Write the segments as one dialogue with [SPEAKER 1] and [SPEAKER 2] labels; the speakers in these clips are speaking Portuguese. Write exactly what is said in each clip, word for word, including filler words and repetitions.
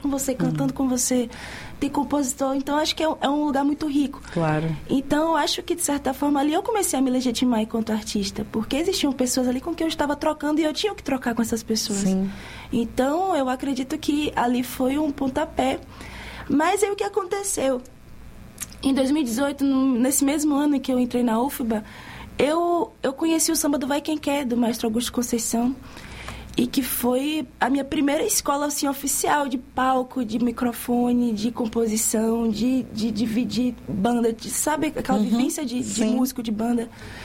[SPEAKER 1] com você, cantando uhum. com você, tem compositor, então acho que é, é um lugar muito rico.
[SPEAKER 2] Claro.
[SPEAKER 1] Então acho que de certa forma ali eu comecei a me legitimar enquanto artista, porque existiam pessoas ali com quem eu estava trocando e eu tinha que trocar com essas pessoas.
[SPEAKER 2] Sim.
[SPEAKER 1] Então eu acredito que ali foi um pontapé. Mas aí o que aconteceu? Em dois mil e dezoito, no, nesse mesmo ano em que eu entrei na U F B A, eu, eu conheci o samba do Vai Quem Quer, do maestro Augusto Conceição, e que foi a minha primeira escola assim, oficial de palco, de microfone, de composição, de, de dividir banda, de, sabe aquela uhum, vivência de, de músico de banda.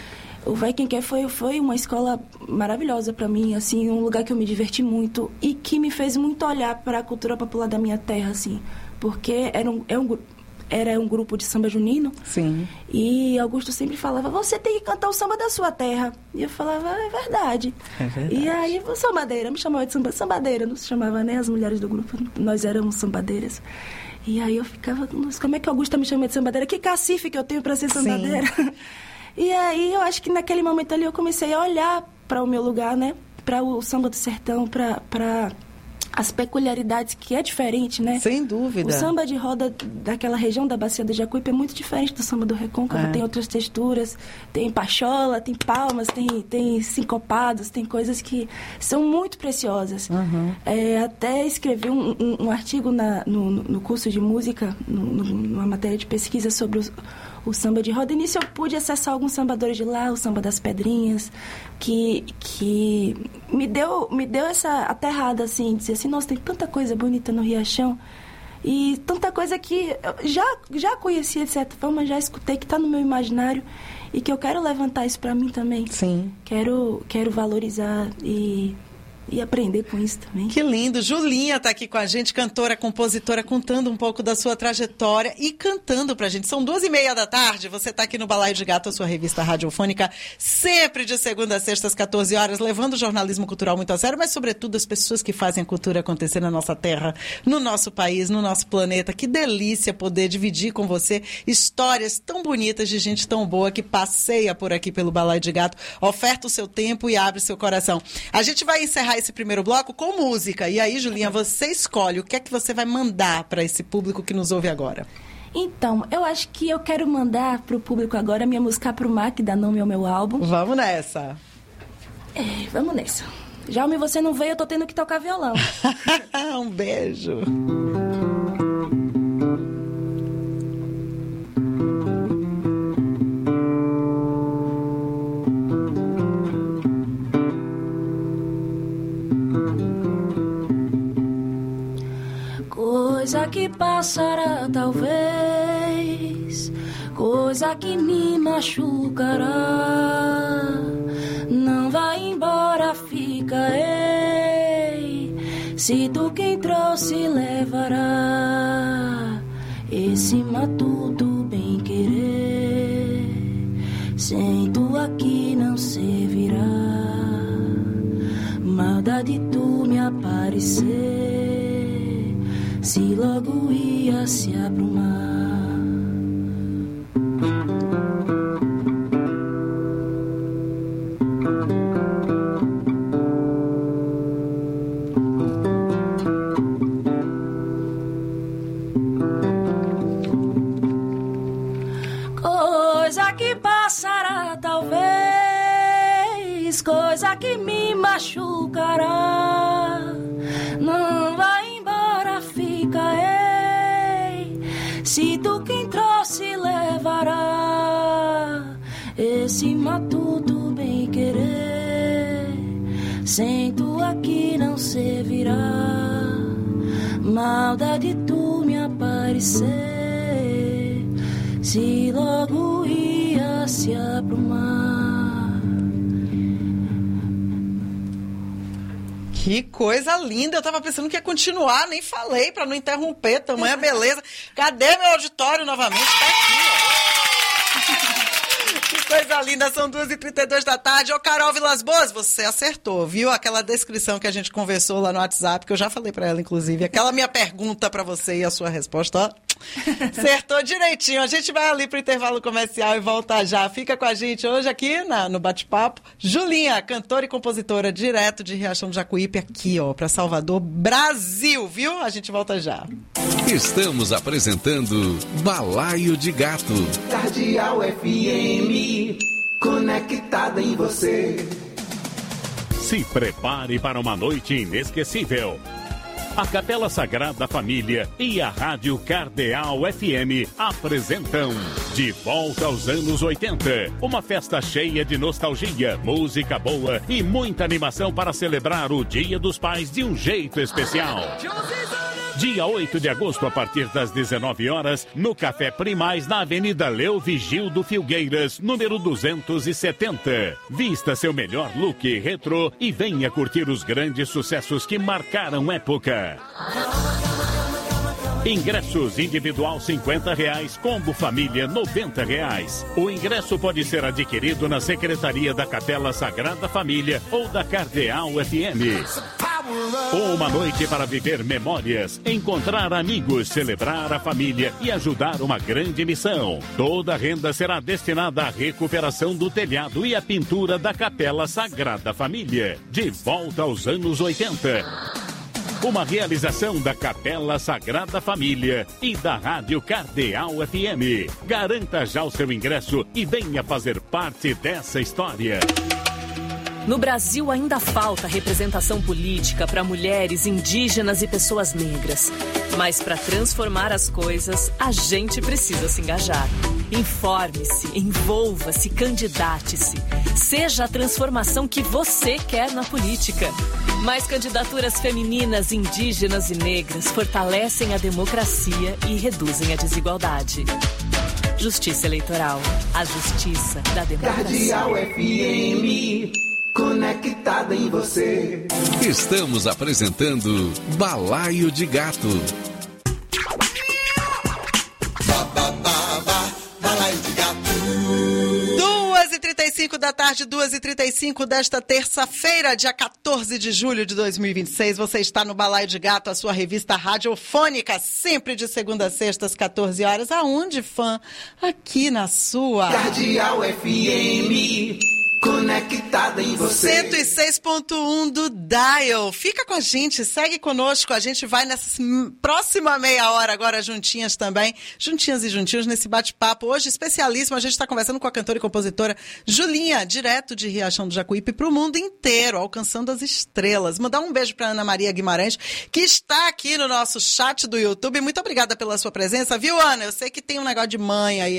[SPEAKER 1] O Vai Quem Quer foi, foi uma escola maravilhosa para mim, assim, um lugar que eu me diverti muito e que me fez muito olhar para a cultura popular da minha terra, assim, porque era um, é um era um grupo de samba junino.
[SPEAKER 2] Sim.
[SPEAKER 1] E Augusto sempre falava, você tem que cantar o samba da sua terra. E eu falava, é verdade.
[SPEAKER 2] É verdade.
[SPEAKER 1] E aí, sambadeira, me chamava de samba, sambadeira, não se chamava, né? As mulheres do grupo, nós éramos sambadeiras. E aí eu ficava, como é que Augusto me chama de sambadeira? Que cacife que eu tenho para ser sambadeira? Sim. E aí eu acho que naquele momento ali eu comecei a olhar para o meu lugar, né? Para o samba do sertão, para... para as peculiaridades, que é diferente, né?
[SPEAKER 2] Sem dúvida.
[SPEAKER 1] O samba de roda daquela região da Bacia do Jacuípe é muito diferente do samba do Recôncavo. É. Tem outras texturas, tem pachola, tem palmas, tem, tem sincopados, tem coisas que são muito preciosas.
[SPEAKER 2] Uhum.
[SPEAKER 1] É, até escrevi um, um, um artigo na, no, no curso de música, no, numa matéria de pesquisa sobre os, o samba de roda. Início eu pude acessar alguns sambadores de lá, o samba das pedrinhas, que, que me deu, me deu essa aterrada, assim, dizer assim, nossa, tem tanta coisa bonita no Riachão e tanta coisa que eu já, já conhecia de certa forma, já escutei, que está no meu imaginário e que eu quero levantar isso para mim também.
[SPEAKER 2] Sim.
[SPEAKER 1] Quero, quero valorizar e... e aprender com isso também.
[SPEAKER 2] Que lindo. Julinha está aqui com a gente, cantora, compositora, contando um pouco da sua trajetória e cantando pra gente. São duas e meia da tarde, você está aqui no Balaio de Gato, a sua revista radiofônica, sempre de segunda a sexta às quatorze horas, levando o jornalismo cultural muito a sério, mas sobretudo as pessoas que fazem a cultura acontecer na nossa terra, no nosso país, no nosso planeta. Que delícia poder dividir com você histórias tão bonitas de gente tão boa que passeia por aqui pelo Balaio de Gato, oferta o seu tempo e abre o seu coração. A gente vai encerrar esse primeiro bloco com música. E aí, Julinha, você escolhe o que é que você vai mandar para esse público que nos ouve agora.
[SPEAKER 1] Então, eu acho que eu quero mandar para o público agora a minha música Pro Mar, que dá nome ao meu álbum.
[SPEAKER 2] Vamos nessa.
[SPEAKER 1] É, vamos nessa. Jaume, você não veio, eu tô tendo que tocar violão.
[SPEAKER 2] Um beijo.
[SPEAKER 1] Coisa que passará talvez, coisa que me machucará, não vai embora, fica, ei, se tu quem trouxe levará, esse matuto bem querer, sem tu aqui não servirá, maldade tu me aparecer, se logo ia se aprumar. Coisa que passará talvez, coisa que me machucará, não vai se tu quem trouxe levará, esse matuto bem querer, sem tu aqui não servirá, maldade tu me aparecer, se logo ia se aprumar.
[SPEAKER 2] Que coisa linda, eu tava pensando que ia continuar, nem falei pra não interromper, tamanha beleza. Cadê meu auditório novamente? Tá aqui, ó. Que coisa linda, são duas e trinta e dois da tarde. Ô, Carol Vilas Boas, você acertou, viu? Aquela descrição que a gente conversou lá no WhatsApp, que eu já falei pra ela, inclusive. Aquela minha pergunta pra você e a sua resposta, ó. Acertou direitinho. A gente vai ali pro intervalo comercial e volta já. Fica com a gente hoje aqui na, no bate-papo. Julinha, cantora e compositora, direto de Riachão do Jacuípe, aqui, ó, pra Salvador, Brasil, viu? A gente volta já.
[SPEAKER 3] Estamos apresentando Balaio de Gato.
[SPEAKER 4] Cardeal F M, conectada em você.
[SPEAKER 5] Se prepare para uma noite inesquecível. A Capela Sagrada Família e a Rádio Cardeal F M apresentam De Volta aos Anos oitenta. Uma festa cheia de nostalgia, música boa e muita animação para celebrar o Dia dos Pais de um jeito especial. Dia oito de agosto, a partir das dezenove horas, no Café Primaz, na Avenida Leo Vigildo Filgueiras, número duzentos e setenta. Vista seu melhor look retrô e venha curtir os grandes sucessos que marcaram época. Ingressos individual cinquenta reais, combo família noventa reais. O ingresso pode ser adquirido na Secretaria da Capela Sagrada Família ou da Cardeal F M. Uma noite para viver memórias, encontrar amigos, celebrar a família e ajudar uma grande missão. Toda a renda será destinada à recuperação do telhado e à pintura da Capela Sagrada Família. De volta aos anos oitenta. Uma realização da Capela Sagrada Família e da Rádio Cardeal F M. Garanta já o seu ingresso e venha fazer parte dessa história.
[SPEAKER 6] No Brasil ainda falta representação política para mulheres, indígenas e pessoas negras. Mas para transformar as coisas, a gente precisa se engajar. Informe-se, envolva-se, candidate-se. Seja a transformação que você quer na política. Mais candidaturas femininas, indígenas e negras fortalecem a democracia e reduzem a desigualdade. Justiça Eleitoral. A justiça da democracia.
[SPEAKER 4] Cardeal F M, conectada em você.
[SPEAKER 3] Estamos apresentando Balaio de Gato.
[SPEAKER 4] Balaio de Gato.
[SPEAKER 2] duas e trinta e cinco da tarde, duas e trinta e cinco desta terça-feira, dia quatorze de julho de dois mil e vinte e seis. Você está no Balaio de Gato, a sua revista radiofônica, sempre de segunda a sexta, às quatorze horas. Aonde, fã? Aqui na sua
[SPEAKER 4] Cardeal F M, conectada em você.
[SPEAKER 2] cento e seis ponto um do Dial. Fica com a gente, segue conosco. A gente vai nessa próxima meia hora agora juntinhas também. Juntinhas e juntinhos nesse bate-papo. Hoje, especialíssimo, a gente está conversando com a cantora e compositora Julinha, direto de Riachão do Jacuípe para o mundo inteiro, alcançando as estrelas. Mandar um beijo para Ana Maria Guimarães, que está aqui no nosso chat do YouTube. Muito obrigada pela sua presença, viu, Ana? Eu sei que tem um negócio de mãe aí.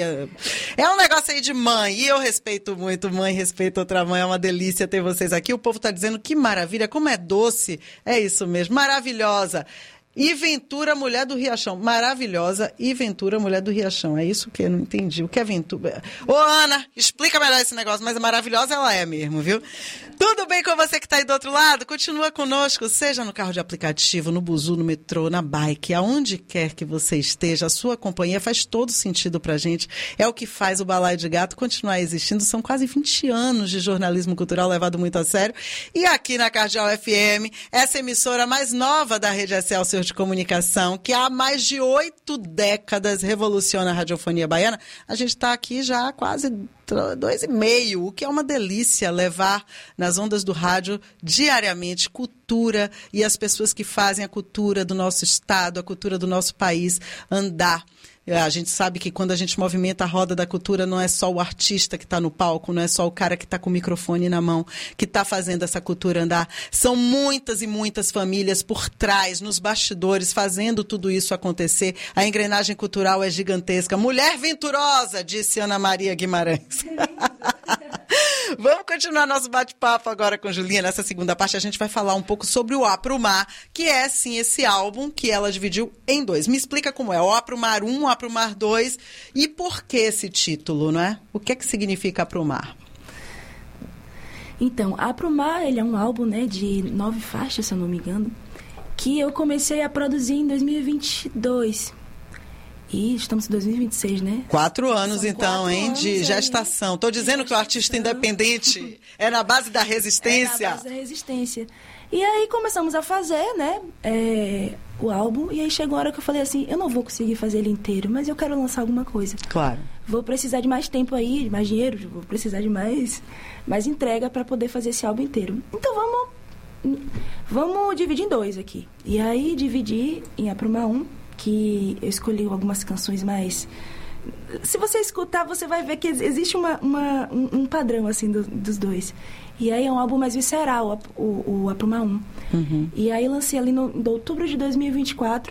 [SPEAKER 2] É um negócio aí de mãe. E eu respeito muito mãe, respeito outra mãe, é uma delícia ter vocês aqui. O povo está dizendo que maravilha, como é doce. É isso mesmo, maravilhosa. E Ventura, mulher do Riachão. Maravilhosa e Ventura, mulher do Riachão. É isso que eu não entendi. O que é Ventura? Ô, Ana, explica melhor esse negócio, mas maravilhosa ela é mesmo, viu? Tudo bem com você que está aí do outro lado? Continua conosco, seja no carro de aplicativo, no buzu, no metrô, na bike, aonde quer que você esteja, a sua companhia faz todo sentido pra gente. É o que faz o Balaio de Gato continuar existindo. São quase vinte anos de jornalismo cultural levado muito a sério. E aqui na Cardeal F M, essa emissora mais nova da rede Excelsior de Comunicação, que há mais de oito décadas revoluciona a radiofonia baiana, a gente está aqui já há quase dois e meio, o que é uma delícia levar nas ondas do rádio diariamente cultura e as pessoas que fazem a cultura do nosso estado, a cultura do nosso país andar. A gente sabe que quando a gente movimenta a roda da cultura, não é só o artista que está no palco, não é só o cara que está com o microfone na mão, que está fazendo essa cultura andar. São muitas e muitas famílias por trás, nos bastidores, fazendo tudo isso acontecer. A engrenagem cultural é gigantesca. Mulher venturosa, disse Ana Maria Guimarães. Vamos continuar nosso bate-papo agora com Julinha. Nessa segunda parte a gente vai falar um pouco sobre o Aprumar, que é, sim, esse álbum que ela dividiu em dois. Me explica como é o Aprumar um, o Aprumar dois e por que esse título, não é? O que é que significa Aprumar?
[SPEAKER 1] Então, Aprumar, ele é um álbum, né, de nove faixas, se eu não me engano, que eu comecei a produzir em dois mil e vinte e dois. E estamos em dois mil e vinte e seis, né?
[SPEAKER 2] Quatro anos,
[SPEAKER 1] São
[SPEAKER 2] então,
[SPEAKER 1] quatro
[SPEAKER 2] hein,
[SPEAKER 1] anos
[SPEAKER 2] de
[SPEAKER 1] aí.
[SPEAKER 2] gestação. Estou dizendo que o artista independente é na base da resistência.
[SPEAKER 1] É na base da resistência. E aí começamos a fazer, né, é, o álbum. E aí chegou a hora que eu falei assim, eu não vou conseguir fazer ele inteiro, mas eu quero lançar alguma coisa.
[SPEAKER 2] Claro.
[SPEAKER 1] Vou precisar de mais tempo aí, mais dinheiro, vou precisar de mais, mais entrega para poder fazer esse álbum inteiro. Então vamos, vamos dividir em dois aqui. E aí dividi em Apruma um, que eu escolhi algumas canções mais... Se você escutar, você vai ver que existe uma, uma, um, um padrão assim do, dos dois. E aí é um álbum mais visceral, o, o Apruma um. Uhum. E aí lancei ali no, no outubro de dois mil e vinte e quatro.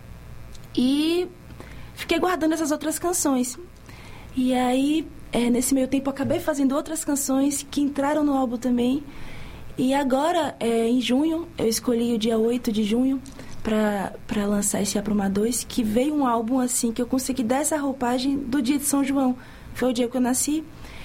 [SPEAKER 1] E fiquei guardando essas outras canções. E aí, é, nesse meio tempo, eu acabei fazendo outras canções que entraram no álbum também. E agora, é, em junho, eu escolhi o dia oito de junho para lançar esse Apruma dois, que veio um álbum assim, que eu consegui dar essa roupagem do dia de São João. Foi o dia que eu nasci.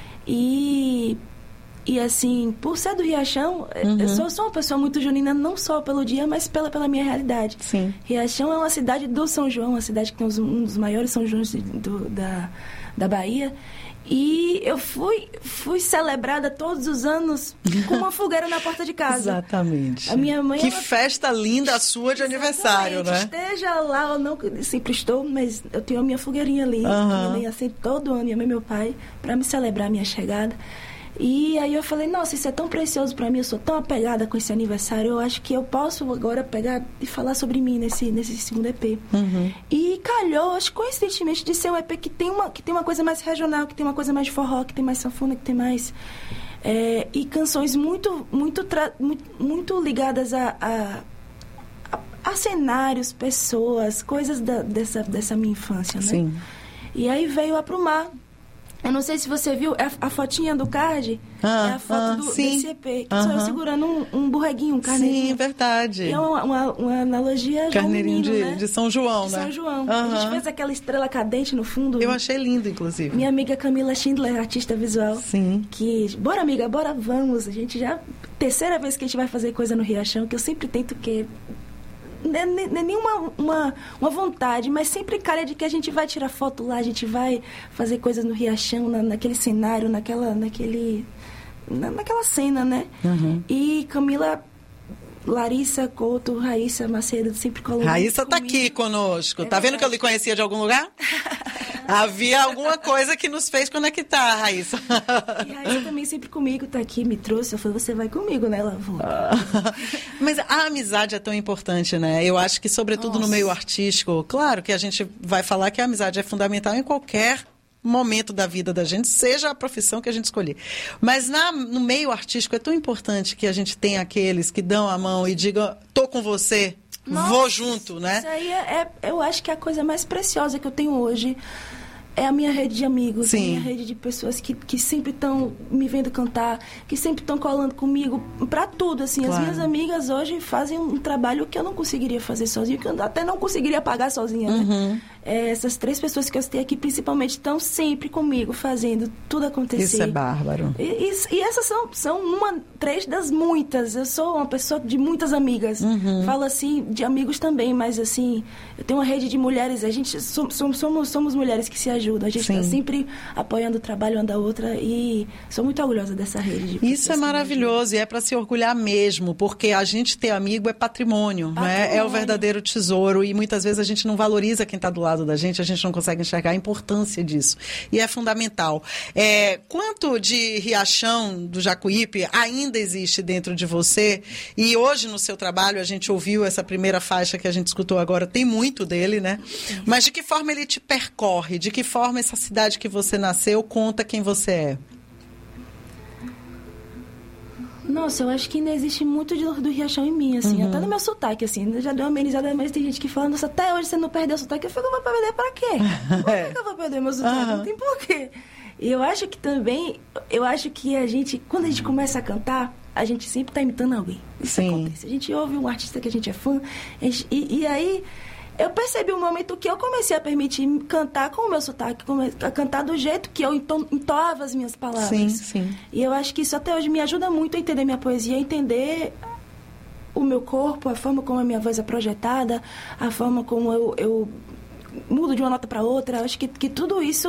[SPEAKER 1] E... E assim, por ser do Riachão, uhum. eu sou, sou uma pessoa muito junina, não só pelo dia, mas pela, pela minha realidade.
[SPEAKER 2] Sim.
[SPEAKER 1] Riachão é uma cidade do São João, uma cidade que tem um dos maiores São Joões do, da, da Bahia. E eu fui, fui celebrada todos os anos com uma fogueira na porta de casa.
[SPEAKER 2] Exatamente.
[SPEAKER 1] A minha mãe...
[SPEAKER 2] Que
[SPEAKER 1] ela...
[SPEAKER 2] festa linda a sua de aniversário, né?
[SPEAKER 1] Esteja lá, eu não sempre estou, mas eu tenho a minha fogueirinha ali. Uhum. Minha mãe acende todo ano, minha mãe e meu pai, para me celebrar a minha chegada. E aí eu falei, nossa, isso é tão precioso pra mim, eu sou tão apegada com esse aniversário, eu acho que eu posso agora pegar e falar sobre mim nesse, nesse segundo E P. Uhum. E calhou, acho coincidentemente, de ser um E P que tem, uma, que tem uma coisa mais regional, que tem uma coisa mais de forró, que tem mais sanfona, que tem mais... É, e canções muito, muito, tra, muito, muito ligadas a, a, a, a cenários, pessoas, coisas da, dessa, dessa minha infância, né?
[SPEAKER 2] Sim.
[SPEAKER 1] E aí veio Aprumar. Eu não sei se você viu, a, a fotinha do card ah, é a foto
[SPEAKER 2] ah,
[SPEAKER 1] do,
[SPEAKER 2] sim.
[SPEAKER 1] desse E P, que
[SPEAKER 2] uh-huh.
[SPEAKER 1] sou eu segurando um, um borreguinho, um carneirinho.
[SPEAKER 2] Sim, verdade.
[SPEAKER 1] E é uma, uma, uma analogia a
[SPEAKER 2] carneirinho
[SPEAKER 1] João Menino,
[SPEAKER 2] de,
[SPEAKER 1] né?
[SPEAKER 2] de São João,
[SPEAKER 1] de
[SPEAKER 2] né?
[SPEAKER 1] São João.
[SPEAKER 2] Uh-huh.
[SPEAKER 1] A gente fez aquela estrela cadente no fundo.
[SPEAKER 2] Eu achei lindo, inclusive.
[SPEAKER 1] Minha amiga Camila Schindler, artista visual.
[SPEAKER 2] Sim.
[SPEAKER 1] Que, bora amiga, bora, vamos. A gente já, terceira vez que a gente vai fazer coisa no Riachão, que eu sempre tento que... Não é nenhuma uma, uma vontade, mas sempre calha de que a gente vai tirar foto lá, a gente vai fazer coisas no Riachão, na, naquele cenário, naquela, naquele, na, naquela cena, né? Uhum. E Camila, Larissa Couto, Raíssa Macedo sempre colocam.
[SPEAKER 2] Raíssa tá aqui conosco. É tá vendo que eu lhe conhecia de algum lugar? Havia alguma coisa que nos fez conectar, Raíssa.
[SPEAKER 1] E a Raíssa também sempre comigo, tá aqui, me trouxe. Eu falei, você vai comigo, né? Ela volta.
[SPEAKER 2] Ah. Mas a amizade é tão importante, né? Eu acho que, sobretudo Nossa. no meio artístico, claro que a gente vai falar que a amizade é fundamental em qualquer momento da vida da gente, seja a profissão que a gente escolher. Mas na, no meio artístico é tão importante que a gente tenha aqueles que dão a mão e digam, tô com você, Nossa, vou junto, né?
[SPEAKER 1] Isso aí é, é, eu acho que é a coisa mais preciosa que eu tenho hoje. É a minha rede de amigos, Sim. a minha rede de pessoas que, que sempre estão me vendo cantar, que sempre estão colando comigo pra tudo, assim. Claro. As minhas amigas hoje fazem um trabalho que eu não conseguiria fazer sozinha, que eu até não conseguiria pagar sozinha, né? Uhum. É, essas três pessoas que eu citei aqui, principalmente, estão sempre comigo, fazendo tudo acontecer.
[SPEAKER 2] Isso é bárbaro.
[SPEAKER 1] E, e, e essas são, são uma, três das muitas. Eu sou uma pessoa de muitas amigas. Uhum. Falo assim, de amigos também, mas assim, eu tenho uma rede de mulheres, a gente somos, somos, somos mulheres que se ajudam. A gente está sempre apoiando o trabalho uma da outra e sou muito orgulhosa dessa rede. De
[SPEAKER 2] Isso é maravilhoso e é para se orgulhar mesmo, porque a gente ter amigo é patrimônio, patrimônio. Né? É o verdadeiro tesouro e muitas vezes a gente não valoriza quem está do lado da gente, a gente não consegue enxergar a importância disso. E é fundamental. É, quanto de Riachão, do Jacuípe, ainda existe dentro de você? E hoje no seu trabalho, a gente ouviu essa primeira faixa que a gente escutou agora, tem muito dele, né? Mas de que forma ele te percorre? De que forma essa cidade que você nasceu conta quem você é?
[SPEAKER 1] Nossa, eu acho que ainda existe muito de, do Riachão em mim, assim, uhum. até no meu sotaque, assim, já deu uma amenizada, mas tem gente que fala, nossa, até hoje você não perdeu o sotaque, eu fico, eu vou perder pra quê? Por que, que eu vou perder meu sotaque? Uhum. Não tem porquê. E eu acho que também, eu acho que a gente, quando a gente começa a cantar, a gente sempre tá imitando alguém. Isso Sim. acontece. A gente ouve um artista que a gente é fã, a gente, e, e aí... Eu percebi um momento que eu comecei a permitir cantar com o meu sotaque, a cantar do jeito que eu entoava as minhas palavras.
[SPEAKER 2] Sim, sim.
[SPEAKER 1] E eu acho que isso até hoje me ajuda muito a entender minha poesia, a entender o meu corpo, a forma como a minha voz é projetada, a forma como eu, eu mudo de uma nota para outra. Eu acho que, que tudo isso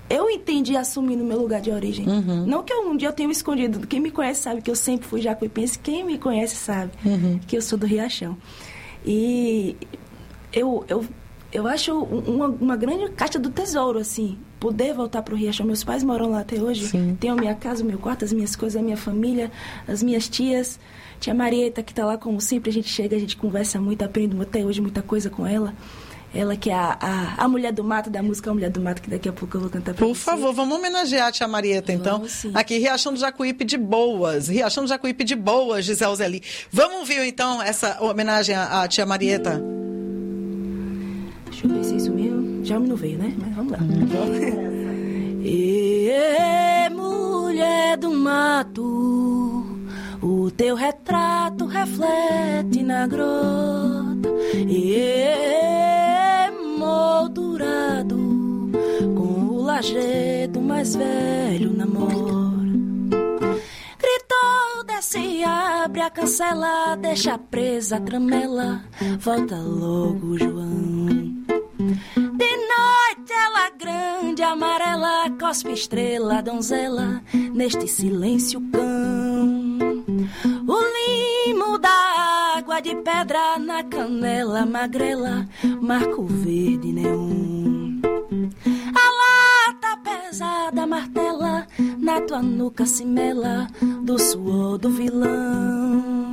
[SPEAKER 1] eu entendi assumir no meu lugar de origem. Uhum. Não que eu, um dia eu tenha me escondido. Quem me conhece sabe que eu sempre fui jacuipense. Quem me conhece sabe uhum. que eu sou do Riachão. E eu, eu, eu acho uma, uma grande caixa do tesouro, assim, poder voltar para o Riachão. Meus pais moram lá até hoje. Sim. Tenho a minha casa, o meu quarto, as minhas coisas, a minha família, as minhas tias. Tia Marieta, que está lá como sempre. A gente chega, a gente conversa muito, aprendo até hoje muita coisa com ela. Ela que é a, a, a Mulher do Mato, da música A Mulher do Mato, que daqui a pouco eu vou cantar pra
[SPEAKER 2] Por
[SPEAKER 1] você.
[SPEAKER 2] favor, vamos homenagear a tia Marieta, então.
[SPEAKER 1] Vamos, sim.
[SPEAKER 2] Aqui, Riachão do Jacuípe de Boas. Riachão do Jacuípe de Boas, Gisele Zeli. Vamos ouvir, então, essa homenagem à, à tia Marieta?
[SPEAKER 1] Deixa eu ver se é isso mesmo. Já me não veio, né? Mas vamos lá. Hum. E mulher do mato, o teu retrato reflete na grota. E moldurado com o lajedo mais velho namoro. Gritou, desce, abre a cancela, deixa presa a tramela, volta logo, João. De noite ela grande, amarela, cospe estrela, donzela, neste silêncio cão. O limo da água de pedra na canela magrela, marco verde neon. A lata pesada martela, na tua nuca se mela, do suor do vilão.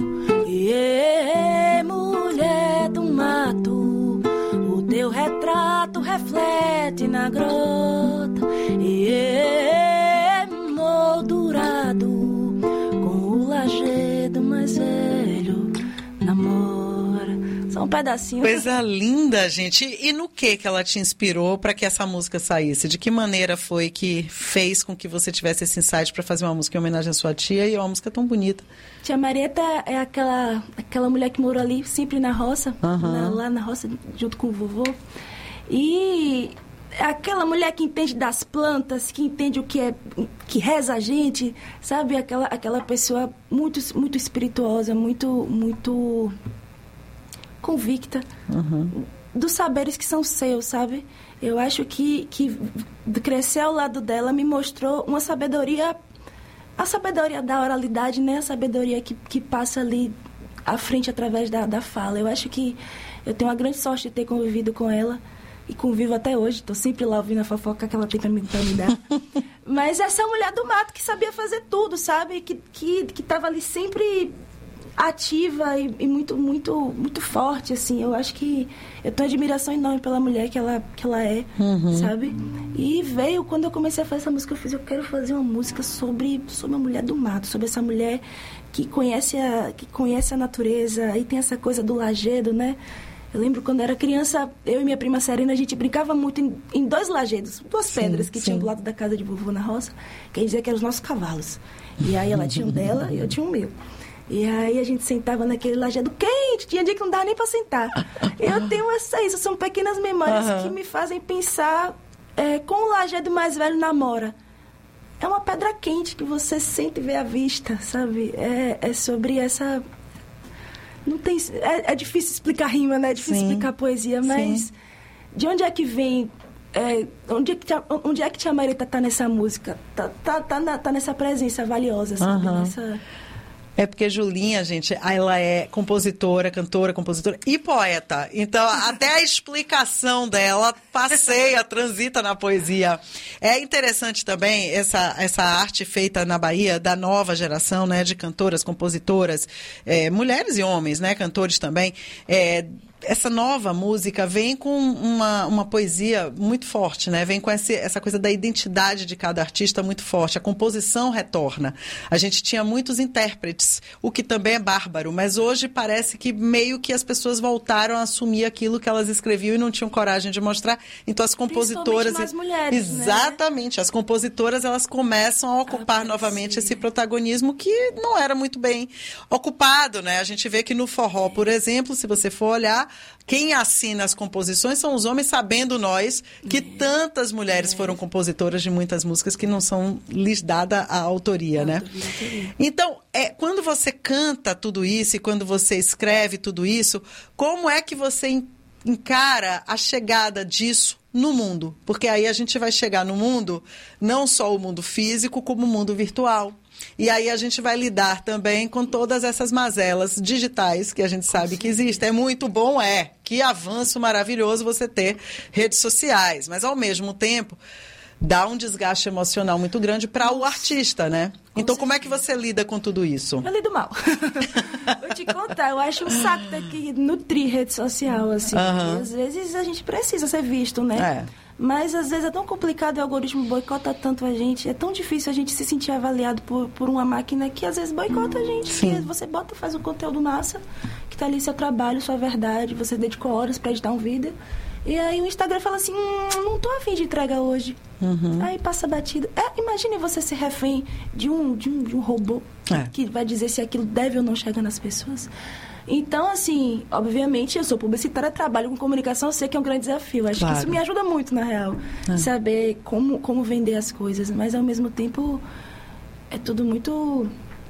[SPEAKER 1] E mulher do mato, o teu retrato reflete na grota. E moldurado com o lajedo mais velho namora. Só um pedacinho.
[SPEAKER 2] Coisa linda, gente. E no que que ela te inspirou para que essa música saísse? De que maneira foi que fez com que você tivesse esse insight para fazer uma música em homenagem à sua tia e uma música tão bonita?
[SPEAKER 1] Tia Marieta é aquela, aquela mulher que morou ali sempre na roça, uhum. na, lá na roça junto com o vovô. E aquela mulher que entende das plantas, que entende o que é, que reza a gente, sabe? Aquela, aquela pessoa muito, muito espirituosa, muito, muito convicta uhum. dos saberes que são seus, sabe? Eu acho que, que crescer ao lado dela me mostrou uma sabedoria, a sabedoria da oralidade, né? A sabedoria que, que passa ali à frente através da, da fala. Eu acho que eu tenho uma grande sorte de ter convivido com ela. E convivo até hoje, estou sempre lá ouvindo a fofoca que ela tem para me, pra me dar. Mas essa mulher do mato que sabia fazer tudo, sabe? Que que que estava ali sempre ativa e, e muito, muito, muito forte, assim. Eu acho que eu tenho admiração enorme pela mulher que ela, que ela é, uhum. sabe? E veio, quando eu comecei a fazer essa música, eu fiz, eu quero fazer uma música sobre, sobre a mulher do mato, sobre essa mulher que conhece a, que conhece a natureza, e tem essa coisa do lajedo, né? Eu lembro quando era criança, eu e minha prima Serena, a gente brincava muito em, em dois lajedos, duas sim, pedras que sim. tinham do lado da casa de vovô na roça, quer dizer que eram os nossos cavalos. E aí ela tinha um dela e eu tinha um meu. E aí a gente sentava naquele lajedo quente, tinha dia que não dava nem para sentar. Eu tenho essa, isso, são pequenas memórias uhum. que me fazem pensar é, com o lajedo mais velho namora. É uma pedra quente que você sente e vê à vista, sabe? É, é sobre essa... Não tem, é, é difícil explicar rima, né? É difícil Sim. explicar poesia, mas Sim. de onde é que vem... É, onde, é que tia, onde é que tia Marieta tá nessa música? Tá, tá, tá, na, tá nessa presença valiosa, sabe? Uhum. Nessa...
[SPEAKER 2] É porque Julinha, gente, ela é compositora, cantora, compositora e poeta. Então, até a explicação dela passeia, transita na poesia. É interessante também essa, essa arte feita na Bahia da nova geração, né, de cantoras, compositoras, é, mulheres e homens, né, cantores também. É, essa nova música vem com uma, uma poesia muito forte, né? Vem com esse, essa coisa da identidade de cada artista muito forte. A composição retorna. A gente tinha muitos intérpretes, o que também é bárbaro, mas hoje parece que meio que as pessoas voltaram a assumir aquilo que elas escreviam e não tinham coragem de mostrar. Então as compositoras...
[SPEAKER 1] Principalmente mais mulheres,
[SPEAKER 2] exatamente. Né? As compositoras, elas começam a ocupar ah, novamente sim. esse protagonismo que não era muito bem ocupado, né? A gente vê que no forró, por exemplo, se você for olhar, quem assina as composições são os homens, sabendo nós que é. tantas mulheres é. foram compositoras de muitas músicas que não são lhes dada a autoria, a né? Autoria, autoria. Então, é, quando você canta tudo isso e quando você escreve tudo isso, como é que você encara a chegada disso no mundo? Porque aí a gente vai chegar no mundo, não só o mundo físico, como o mundo virtual. E aí a gente vai lidar também com todas essas mazelas digitais que a gente sabe que existem. É muito bom, é. Que avanço maravilhoso você ter redes sociais. Mas, ao mesmo tempo, dá um desgaste emocional muito grande para o artista, né? Então, como é que você lida com tudo isso?
[SPEAKER 1] Eu lido mal. Vou te contar, eu acho um saco ter que nutrir rede social, assim.
[SPEAKER 2] Uhum.
[SPEAKER 1] Às vezes a gente precisa ser visto, né?
[SPEAKER 2] É.
[SPEAKER 1] Mas às vezes é tão complicado, o algoritmo boicota tanto a gente, é tão difícil a gente se sentir avaliado por, por uma máquina que às vezes boicota a gente.
[SPEAKER 2] Sim.
[SPEAKER 1] Você bota, faz um conteúdo massa, que tá ali seu trabalho, sua verdade, você dedicou horas para editar um vídeo, e aí o Instagram fala assim, hum, não tô afim de entregar hoje. Uhum. Aí passa batido. É, imagine você ser refém de um, de um, de um robô
[SPEAKER 2] é.
[SPEAKER 1] que vai dizer se aquilo deve ou não chegar nas pessoas. Então, assim, obviamente, eu sou publicitária, trabalho com comunicação, eu sei que é um grande desafio. Acho
[SPEAKER 2] claro.
[SPEAKER 1] que isso me ajuda muito, na real. É. Saber como, como vender as coisas. Mas, ao mesmo tempo, é tudo muito,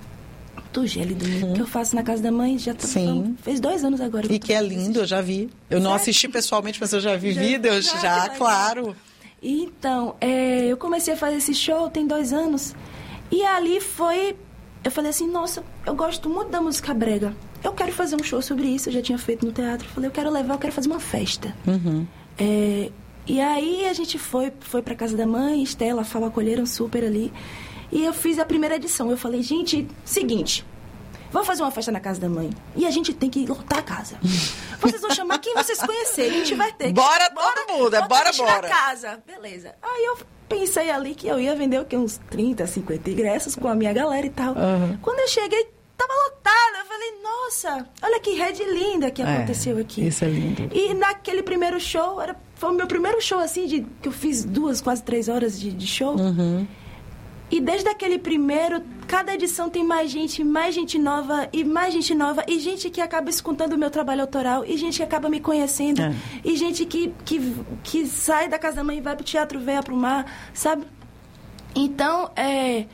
[SPEAKER 1] muito gélido. Uhum. O que eu faço na casa da mãe já tô,
[SPEAKER 2] Sim.
[SPEAKER 1] fez dois anos agora.
[SPEAKER 2] E que é lindo, eu já vi. Eu não certo? assisti pessoalmente, mas eu já vi já, vídeos, já, já claro.
[SPEAKER 1] Então, é, eu comecei a fazer esse show tem dois anos. E ali foi... Eu falei assim, nossa, eu gosto muito da música brega. Eu quero fazer um show sobre isso, eu já tinha feito no teatro. Eu falei, eu quero levar, eu quero fazer uma festa.
[SPEAKER 2] Uhum.
[SPEAKER 1] É, e aí a gente foi, foi pra casa da mãe, Estela, a Fala acolheram super ali. E eu fiz a primeira edição. Eu falei, gente, seguinte, vamos fazer uma festa na casa da mãe. E a gente tem que lotar a casa. Vocês vão chamar quem vocês conhecerem, a gente vai ter.
[SPEAKER 2] Bora, bora todo mundo, é bora, bora.
[SPEAKER 1] casa. Beleza. Aí eu pensei ali que eu ia vender o quê? Uns trinta, cinquenta ingressos com a minha galera e tal. Uhum. Quando eu cheguei, tava lotada. Eu falei, nossa, olha que rede linda que
[SPEAKER 2] é,
[SPEAKER 1] aconteceu aqui.
[SPEAKER 2] Isso é lindo.
[SPEAKER 1] E naquele primeiro show, era, foi o meu primeiro show, assim, de, que eu fiz duas, quase três horas de, de show.
[SPEAKER 2] Uhum.
[SPEAKER 1] E desde aquele primeiro, cada edição tem mais gente, mais gente nova, e mais gente nova, e gente que acaba escutando o meu trabalho autoral, e gente que acaba me conhecendo, é. e gente que, que, que sai da casa da mãe e vai pro teatro, veia pro mar, sabe? Então, é...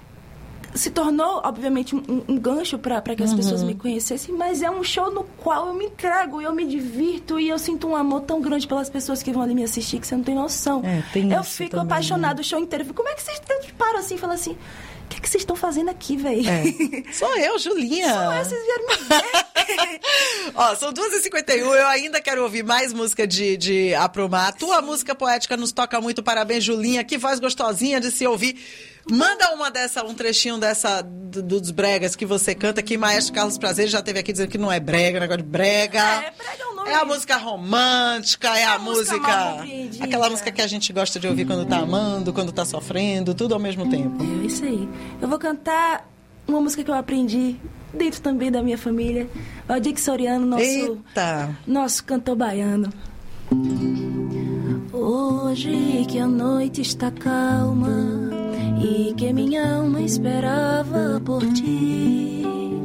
[SPEAKER 1] se tornou, obviamente, um, um gancho para que as uhum. pessoas me conhecessem, mas é um show no qual eu me entrego, eu me divirto e eu sinto um amor tão grande pelas pessoas que vão ali me assistir que você não tem noção.
[SPEAKER 2] É, tem
[SPEAKER 1] eu
[SPEAKER 2] isso
[SPEAKER 1] fico
[SPEAKER 2] também,
[SPEAKER 1] apaixonada
[SPEAKER 2] né?
[SPEAKER 1] o show inteiro. Como é que vocês param assim e falam assim, o que, é que vocês estão fazendo aqui, velho?
[SPEAKER 2] É. Sou eu, Julinha.
[SPEAKER 1] Sou eu, vocês vieram me ver.
[SPEAKER 2] Ó, são duas e cinquenta e um, eu ainda quero ouvir mais música de, de Aprumar. Tua Sim. música poética nos toca muito, parabéns, Julinha. Que voz gostosinha de se ouvir. Manda uma dessa, um trechinho dessa, do, dos bregas que você canta, que Maestro Carlos Prazer já teve aqui dizendo que não é brega, negócio de brega.
[SPEAKER 1] É, brega é o nome.
[SPEAKER 2] É a música romântica, é, é a, a música...
[SPEAKER 1] música
[SPEAKER 2] aquela música que a gente gosta de ouvir quando tá amando, quando tá sofrendo, tudo ao mesmo tempo.
[SPEAKER 1] É isso aí. Eu vou cantar uma música que eu aprendi dentro também da minha família. Valdir Soriano, nosso,
[SPEAKER 2] Eita.
[SPEAKER 1] nosso cantor baiano. Hoje que a noite está calma e que minha alma esperava por ti,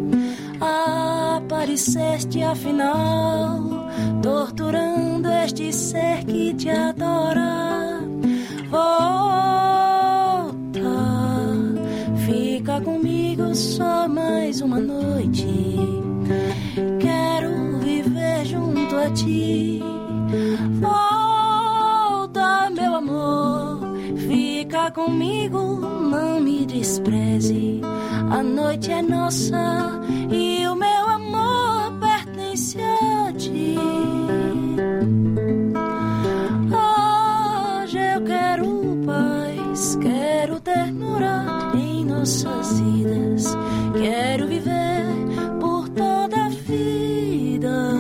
[SPEAKER 1] apareceste afinal, torturando este ser que te adora. Volta, fica comigo só mais uma noite, quero viver junto a ti. Volta, meu amor, fica comigo, não me despreze. A noite é nossa e o meu amor pertence a ti. Hoje eu quero paz, quero ternura em nossas vidas. Quero viver por toda a vida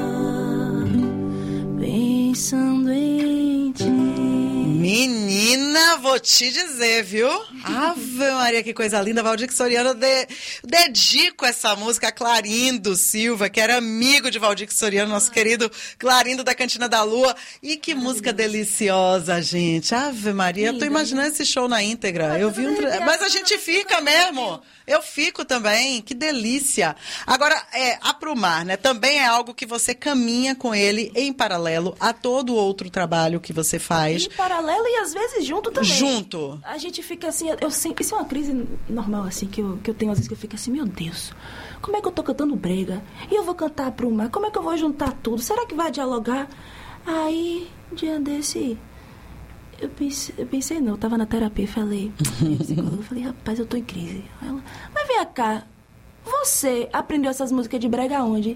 [SPEAKER 1] pensando em ti.
[SPEAKER 2] Menina, vou te dizer, viu? Ave Maria, que coisa linda. Valdir Soriano, de, dedico essa música a Clarindo Silva, que era amigo de Valdir Soriano, nosso querido Clarindo da Cantina da Lua. E que música deliciosa, gente. Ave Maria, eu tô imaginando esse show na íntegra. Eu vi um... Mas a gente fica mesmo. Eu fico também, que delícia. Agora, é, Aprumar, né? Também é algo que você caminha com ele em paralelo a todo outro trabalho que você faz.
[SPEAKER 1] Em paralelo e às vezes junto também.
[SPEAKER 2] Junto.
[SPEAKER 1] A gente fica assim, eu, eu, isso é uma crise normal, assim, que eu, que eu tenho às vezes, que eu fico assim, meu Deus, como é que eu tô cantando brega? E eu vou cantar Aprumar, como é que eu vou juntar tudo? Será que vai dialogar? Aí, um dia desse, eu pensei, eu pensei não, eu tava na terapia e falei, eu falei, rapaz, eu tô em crise. Aí ela, mas vem cá, você aprendeu essas músicas de brega onde?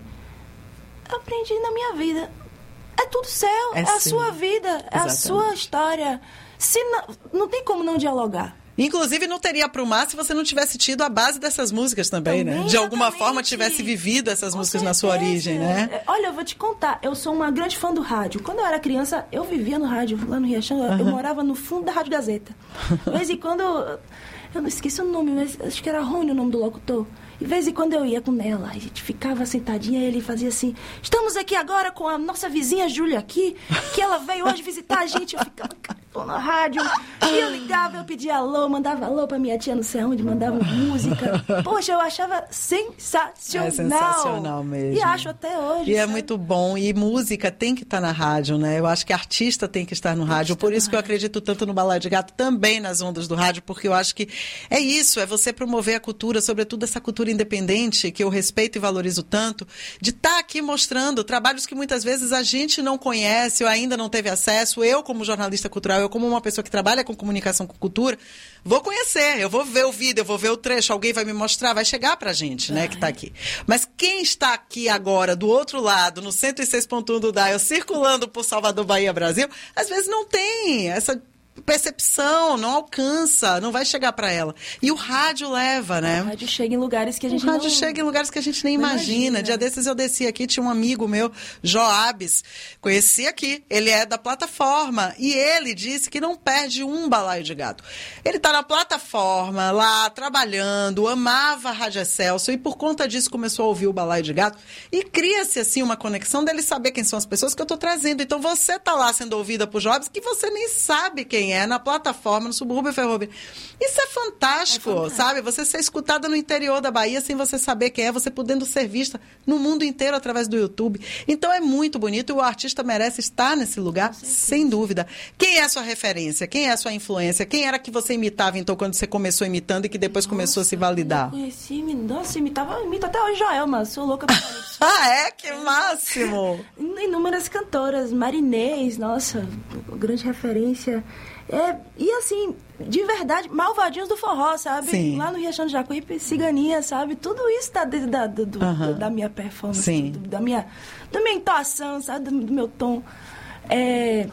[SPEAKER 1] Eu aprendi na minha vida. É tudo seu, é, é a sua vida, é Exatamente. A sua história. Se não, não tem como não dialogar.
[SPEAKER 2] Inclusive, não teria Aprumar se você não tivesse tido a base dessas músicas também, também né? De alguma forma, tivesse vivido essas Com músicas certeza. Na sua origem, né?
[SPEAKER 1] Olha, eu vou te contar, eu sou uma grande fã do rádio. Quando eu era criança, eu vivia no rádio, lá no Riachão, uhum. eu morava no fundo da Rádio Gazeta. De vez em quando, eu não esqueci o nome, mas acho que era Rony o nome do locutor. De vez em quando eu ia com ela, a gente ficava sentadinha e ele fazia assim, estamos aqui agora com a nossa vizinha Júlia aqui, que ela veio hoje visitar a gente. Eu ficava na rádio, e eu ligava, eu pedia alô, mandava alô pra minha tia não sei onde, mandava música. Poxa, eu achava sensacional.
[SPEAKER 2] É sensacional mesmo.
[SPEAKER 1] E acho até hoje.
[SPEAKER 2] E
[SPEAKER 1] sabe?
[SPEAKER 2] É muito bom. E música tem que estar na rádio, né? Eu acho que artista tem que estar no rádio. Por isso que eu acredito tanto no Balaio de Gato, também nas ondas do rádio, porque eu acho que é isso, é você promover a cultura, sobretudo essa cultura independente, que eu respeito e valorizo tanto, de estar aqui mostrando trabalhos que muitas vezes a gente não conhece ou ainda não teve acesso. Eu, como jornalista cultural, eu como uma pessoa que trabalha com comunicação com cultura, vou conhecer, eu vou ver o vídeo, eu vou ver o trecho, alguém vai me mostrar, vai chegar pra gente, né, que está aqui. Mas quem está aqui agora, do outro lado, no cento e seis ponto um do Dial, circulando por Salvador, Bahia, Brasil, às vezes não tem essa percepção, não alcança, não vai chegar para ela. E o rádio leva, né?
[SPEAKER 1] O rádio chega em lugares que a gente
[SPEAKER 2] o rádio
[SPEAKER 1] não...
[SPEAKER 2] chega em lugares que a gente nem imagina. imagina. Dia desses eu desci aqui, tinha um amigo meu, Joabes, conheci aqui, ele é da plataforma, e ele disse que não perde um Balaio de Gato. Ele tá na plataforma, lá, trabalhando, amava a Rádio Excelsior, e por conta disso começou a ouvir o Balaio de Gato, e cria-se, assim, uma conexão dele saber quem são as pessoas que eu tô trazendo. Então, você tá lá sendo ouvida por Joabes, que você nem sabe quem é, na plataforma, no subúrbio ferroviário. Isso é fantástico, é fantástico, sabe? Você ser escutada no interior da Bahia sem você saber quem é, você podendo ser vista no mundo inteiro através do YouTube. Então é muito bonito e o artista merece estar nesse lugar, sem dúvida. Quem é a sua referência? Quem é a sua influência? Quem era que você imitava, então, quando você começou imitando e que depois nossa, começou a se validar?
[SPEAKER 1] Eu conheci, nossa, imitava, eu imito até hoje Joel, mas sou louca pra isso.
[SPEAKER 2] Ah, é? Que máximo!
[SPEAKER 1] Inúmeras cantoras, Marinês, nossa, grande referência. É, e assim, de verdade, malvadinhos do forró, sabe?
[SPEAKER 2] Sim.
[SPEAKER 1] Lá no Riachão de Jacuípe, Ciganinha, sabe? Tudo isso tá dentro da, do, do, uh-huh. da minha performance,
[SPEAKER 2] Sim.
[SPEAKER 1] Do, da, minha, da minha entoação, sabe? Do, do meu tom. É,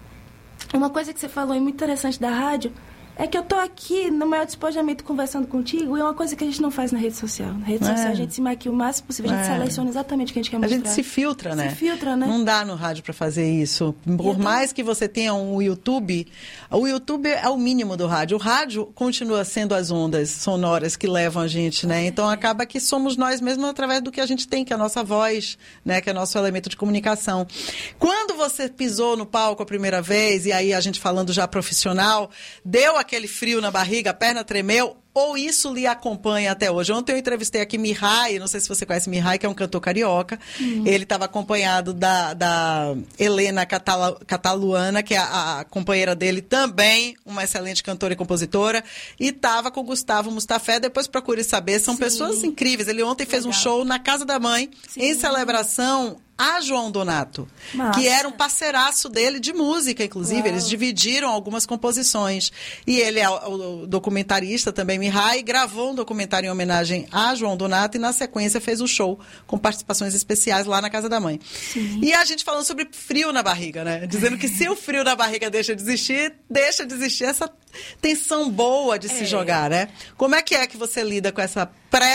[SPEAKER 1] uma coisa que você falou e muito interessante da rádio é que eu tô aqui no maior despojamento conversando contigo e é uma coisa que a gente não faz na rede social. Na rede é. social a gente se maquia o máximo possível, a gente é. seleciona exatamente o que a gente quer mostrar.
[SPEAKER 2] A gente se filtra, né?
[SPEAKER 1] Se filtra, né?
[SPEAKER 2] Não dá no rádio para fazer isso. Por mais que você tenha um YouTube, o YouTube é o mínimo do rádio. O rádio continua sendo as ondas sonoras que levam a gente, né? Então acaba que somos nós mesmos através do que a gente tem, que é a nossa voz, né? Que é o nosso elemento de comunicação. Quando você pisou no palco a primeira vez, e aí a gente falando já profissional, deu aquele frio na barriga, a perna tremeu, ou isso lhe acompanha até hoje? Ontem eu entrevistei aqui Mihai, não sei se você conhece Mihai, que é um cantor carioca. Uhum. Ele estava acompanhado da, da Helena Catala, Cataluana, que é a, a companheira dele, também uma excelente cantora e compositora, e estava com o Gustavo Mustafé. Depois procure saber, são Sim. pessoas incríveis. Ele ontem fez Legal. um show na Casa da Mãe, Sim. em celebração a João Donato, Nossa. que era um parceiraço dele de música, inclusive. Uau. Eles dividiram algumas composições. E ele é o, o documentarista também, Mihai, gravou um documentário em homenagem a João Donato e, na sequência, fez um show com participações especiais lá na Casa da Mãe. Sim. E a gente falando sobre frio na barriga, né? Dizendo que se o frio na barriga deixa de existir, deixa de existir essa tensão boa de é. se jogar, né? Como é que é que você lida com essa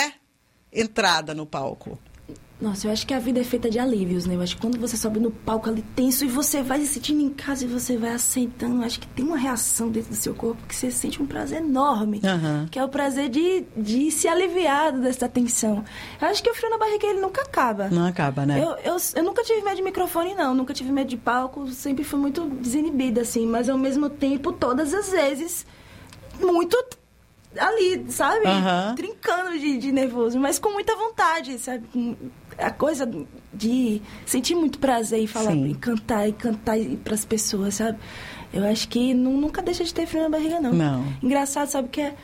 [SPEAKER 2] pré-entrada no palco?
[SPEAKER 1] Nossa, eu acho que a vida é feita de alívios, né? Eu acho que quando você sobe no palco ali tenso e você vai se sentindo em casa e você vai aceitando, eu acho que tem uma reação dentro do seu corpo que você sente um prazer enorme, uhum. que é o prazer de, de se aliviar dessa tensão. Eu acho que o frio na barriga, ele nunca acaba.
[SPEAKER 2] Não acaba, né?
[SPEAKER 1] Eu, eu, eu nunca tive medo de microfone, não. Nunca tive medo de palco. Sempre fui muito desinibida, assim. Mas, ao mesmo tempo, todas as vezes, muito... ali, sabe?
[SPEAKER 2] Uhum.
[SPEAKER 1] Trincando de, de nervoso, mas com muita vontade, sabe? A coisa de sentir muito prazer em falar, em cantar e cantar para as pessoas, sabe? Eu acho que não, nunca deixa de ter frio na barriga, não.
[SPEAKER 2] Não.
[SPEAKER 1] Engraçado, sabe o que é?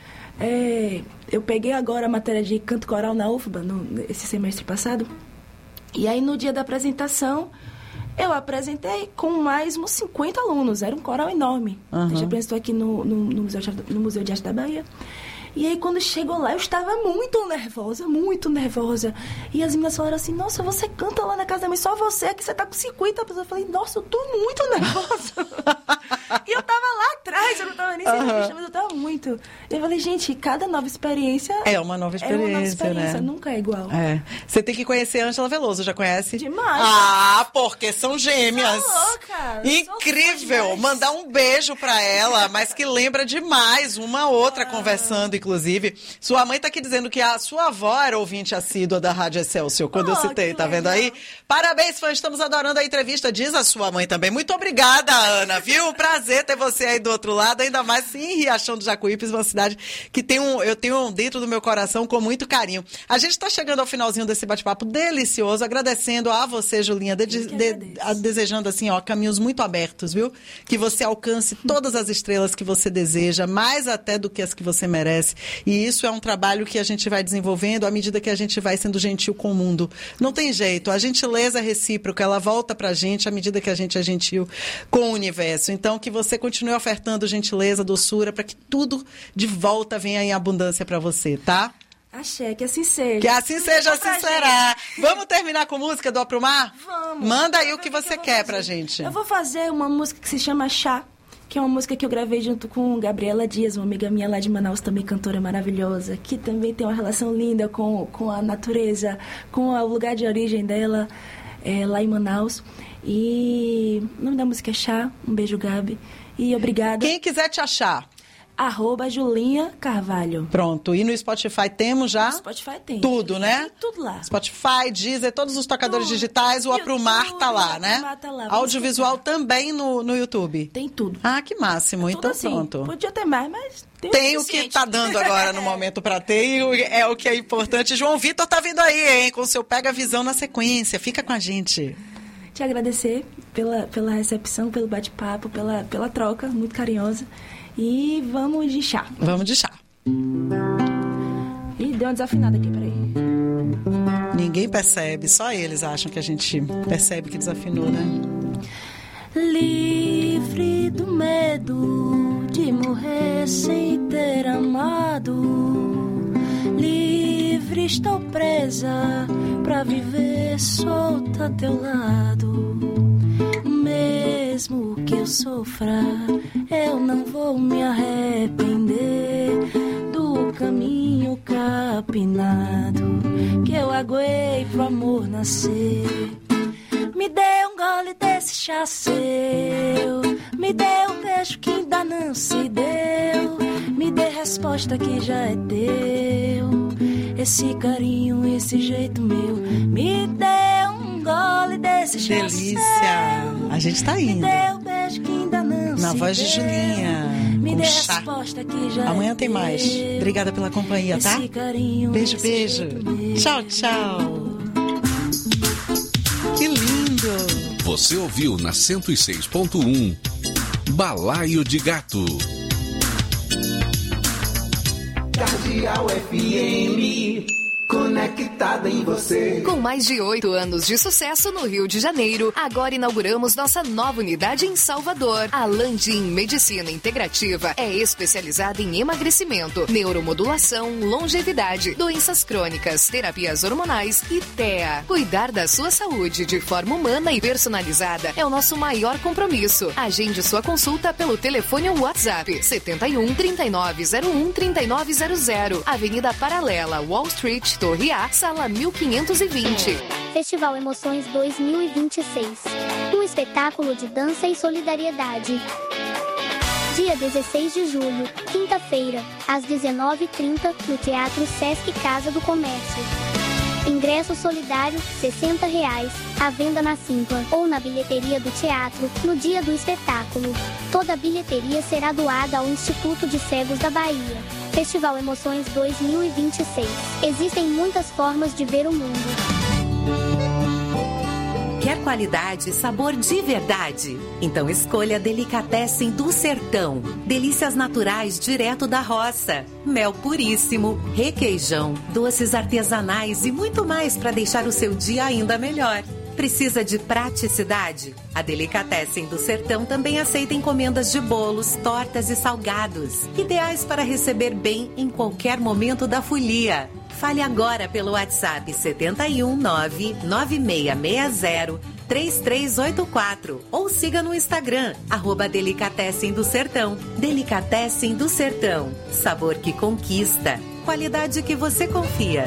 [SPEAKER 1] é? Eu peguei agora a matéria de canto coral na U F B A, no, esse semestre passado, e aí no dia da apresentação, Eu apresentei com mais uns cinquenta alunos, era um coral enorme. Uhum. A gente apresentou aqui no, no, no, Museu de, no Museu de Arte da Bahia. E aí, quando chegou lá, eu estava muito nervosa, muito nervosa. E as meninas falaram assim, nossa, você canta lá na casa da mãe, só você, aqui você tá com cinquenta pessoas. Eu falei, nossa, eu tô muito nervosa. E eu tava lá atrás, eu não tava nem sendo uhum. vista, mas eu tava muito. Eu falei, gente, cada nova experiência...
[SPEAKER 2] É uma nova experiência, é uma nova experiência,
[SPEAKER 1] né? Nunca é igual.
[SPEAKER 2] É. Você tem que conhecer a Ângela Veloso, já conhece?
[SPEAKER 1] Demais.
[SPEAKER 2] Ah, porque são gêmeas.
[SPEAKER 1] Sou louca.
[SPEAKER 2] Incrível. Mandar um beijo pra ela, mas que lembra demais uma outra ah. conversando, inclusive. Sua mãe tá aqui dizendo que a sua avó era ouvinte assídua da Rádio Excelsior, quando oh, eu citei, tá vendo aí? Parabéns, fãs, estamos adorando a entrevista, diz a sua mãe também. Muito obrigada, Ana, viu? Prazer ter você aí do outro lado, ainda mais em Riachão do Jacuípes, uma cidade que tem um, eu tenho dentro do meu coração com muito carinho. A gente tá chegando ao finalzinho desse bate-papo delicioso, agradecendo a você, Julinha, de, de, de, a, desejando assim, ó, caminhos muito abertos, viu? Que você alcance todas as estrelas que você deseja, mais até do que as que você merece. E isso é um trabalho que a gente vai desenvolvendo à medida que a gente vai sendo gentil com o mundo. Não tem jeito, a gentileza recíproca, ela volta pra gente à medida que a gente é gentil com o universo. Então, que você continue ofertando gentileza, doçura, para que tudo de volta venha em abundância para você, tá?
[SPEAKER 1] Axé, que assim seja.
[SPEAKER 2] Que assim seja, assim será. Vamos terminar com música do Aprumar?
[SPEAKER 1] Vamos.
[SPEAKER 2] Manda aí o que você que quer fazer. Pra gente.
[SPEAKER 1] Eu vou fazer uma música que se chama Chá, que é uma música que eu gravei junto com Gabriela Dias, uma amiga minha lá de Manaus, também cantora maravilhosa, que também tem uma relação linda com, com a natureza, com o lugar de origem dela, é, lá em Manaus. E o nome da música é Chá. Um beijo, Gabi. E obrigada.
[SPEAKER 2] Quem quiser te achar?
[SPEAKER 1] Arroba Julinha Carvalho.
[SPEAKER 2] Pronto. E no Spotify temos já?
[SPEAKER 1] No Spotify tem.
[SPEAKER 2] Tudo, né?
[SPEAKER 1] Tem tudo lá.
[SPEAKER 2] Spotify, Deezer, todos os tocadores
[SPEAKER 1] tudo.
[SPEAKER 2] digitais, o Aprumar tá lá,
[SPEAKER 1] o
[SPEAKER 2] né?
[SPEAKER 1] Aprumar tá lá.
[SPEAKER 2] Audiovisual também no, no YouTube.
[SPEAKER 1] Tem tudo.
[SPEAKER 2] Ah, que máximo.
[SPEAKER 1] É
[SPEAKER 2] então
[SPEAKER 1] assim.
[SPEAKER 2] Pronto.
[SPEAKER 1] Podia ter mais, mas... Tem,
[SPEAKER 2] tem o que tá dando agora no momento para ter e é o que é importante. João Vitor tá vindo aí, hein? Com o seu Pega Visão na sequência. Fica com a gente.
[SPEAKER 1] Te agradecer pela, pela recepção, pelo bate-papo, pela, pela troca muito carinhosa. E vamos de chá.
[SPEAKER 2] Vamos de chá.
[SPEAKER 1] Ih, deu uma desafinada aqui, peraí.
[SPEAKER 2] Ninguém percebe, só eles acham que a gente percebe que desafinou, né?
[SPEAKER 1] Livre do medo de morrer sem ter amado. Livre estou presa pra viver solta a teu lado. Mesmo que eu sofra, eu não vou me arrepender do caminho capinado que eu aguei pro amor nascer. Me dê um gole desse chá seu, me dê um beijo que ainda não se deu, me dê resposta que já é teu, esse carinho, esse jeito meu. Me dê um gole desse chá
[SPEAKER 2] delícia.
[SPEAKER 1] Seu,
[SPEAKER 2] a gente tá indo.
[SPEAKER 1] Me dê um beijo que ainda não
[SPEAKER 2] na
[SPEAKER 1] se
[SPEAKER 2] voz
[SPEAKER 1] deu,
[SPEAKER 2] de Julinha.
[SPEAKER 1] Me dê
[SPEAKER 2] chá.
[SPEAKER 1] resposta que já
[SPEAKER 2] Amanhã
[SPEAKER 1] é
[SPEAKER 2] tem
[SPEAKER 1] teu,
[SPEAKER 2] mais. Obrigada pela companhia, tá?
[SPEAKER 1] Carinho,
[SPEAKER 2] beijo, beijo. Tchau, tchau. Que lindo!
[SPEAKER 3] Você ouviu na cento e seis ponto um Balaio de Gato.
[SPEAKER 4] Cardeal F M, conectada em você.
[SPEAKER 7] Com mais de oito anos de sucesso no Rio de Janeiro, agora inauguramos nossa nova unidade em Salvador. A Landim Medicina Integrativa é especializada em emagrecimento, neuromodulação, longevidade, doenças crônicas, terapias hormonais e T E A. Cuidar da sua saúde de forma humana e personalizada é o nosso maior compromisso. Agende sua consulta pelo telefone ou WhatsApp setenta e um, trinta e nove zero um, trinta e nove zero zero, Avenida Paralela, Wall Street, Torre A, sala mil quinhentos e vinte.
[SPEAKER 8] Festival Emoções dois mil e vinte e seis. Um espetáculo de dança e solidariedade. Dia dezesseis de julho, quinta-feira, às dezenove e trinta, no Teatro Sesc Casa do Comércio. Ingresso solidário, sessenta reais, à venda na Simpla ou na bilheteria do teatro, no dia do espetáculo. Toda a bilheteria será doada ao Instituto de Cegos da Bahia. Festival Emoções dois mil e vinte e seis. Existem muitas formas de ver o mundo.
[SPEAKER 9] Quer qualidade e sabor de verdade? Então escolha a Delicatessen do Sertão. Delícias naturais direto da roça. Mel puríssimo, requeijão, doces artesanais e muito mais para deixar o seu dia ainda melhor. Precisa de praticidade? A Delicatessen do Sertão também aceita encomendas de bolos, tortas e salgados, ideais para receber bem em qualquer momento da folia. Fale agora pelo WhatsApp sete um nove nove seis seis zero três três oito quatro ou siga no Instagram, arroba Delicatessen do Sertão. Delicatessen do Sertão. Sabor que conquista. Qualidade que você confia.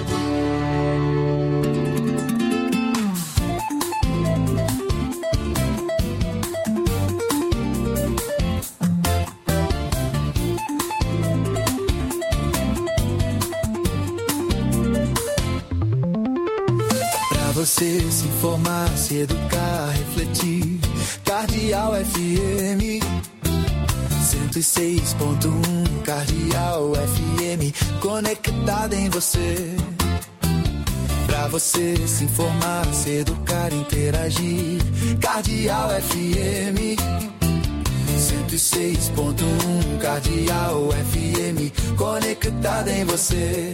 [SPEAKER 10] Você se informar, se educar, refletir. Cardeal F M cento e seis ponto um. Cardeal F M conectada em você. Pra você se informar, se educar, interagir. Cardeal F M cento e seis ponto um. Cardeal F M conectada em você.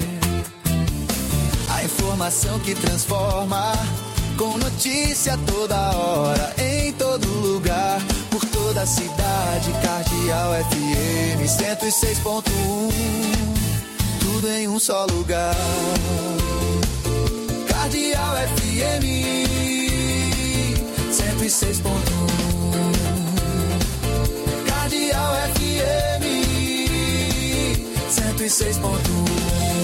[SPEAKER 10] A informação que transforma, com notícia toda hora, em todo lugar, por toda a cidade. Cardeal F M cento e seis ponto um, tudo em um só lugar. Cardeal F M cento e seis ponto um. Cardeal F M cento e seis ponto um.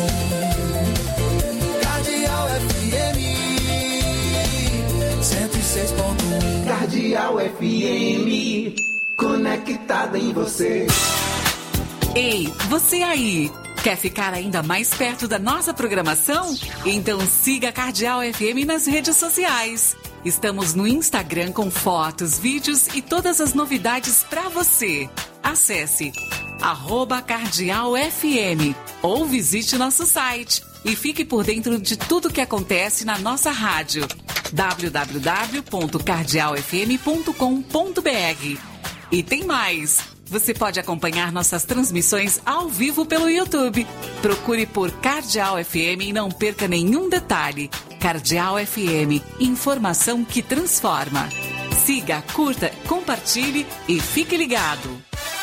[SPEAKER 10] Cardeal F M cento e seis ponto um.
[SPEAKER 4] Cardeal F M, conectada em você.
[SPEAKER 11] Ei, você aí, quer ficar ainda mais perto da nossa programação? Então siga a Cardeal F M nas redes sociais. Estamos no Instagram com fotos, vídeos e todas as novidades para você. Acesse arroba Cardeal F M ou visite nosso site e fique por dentro de tudo que acontece na nossa rádio. w w w ponto cardeal f m ponto com ponto b r. E tem mais! Você pode acompanhar nossas transmissões ao vivo pelo YouTube. Procure por Cardeal F M e não perca nenhum detalhe. Cardeal F M, informação que transforma. Siga, curta, compartilhe e fique ligado.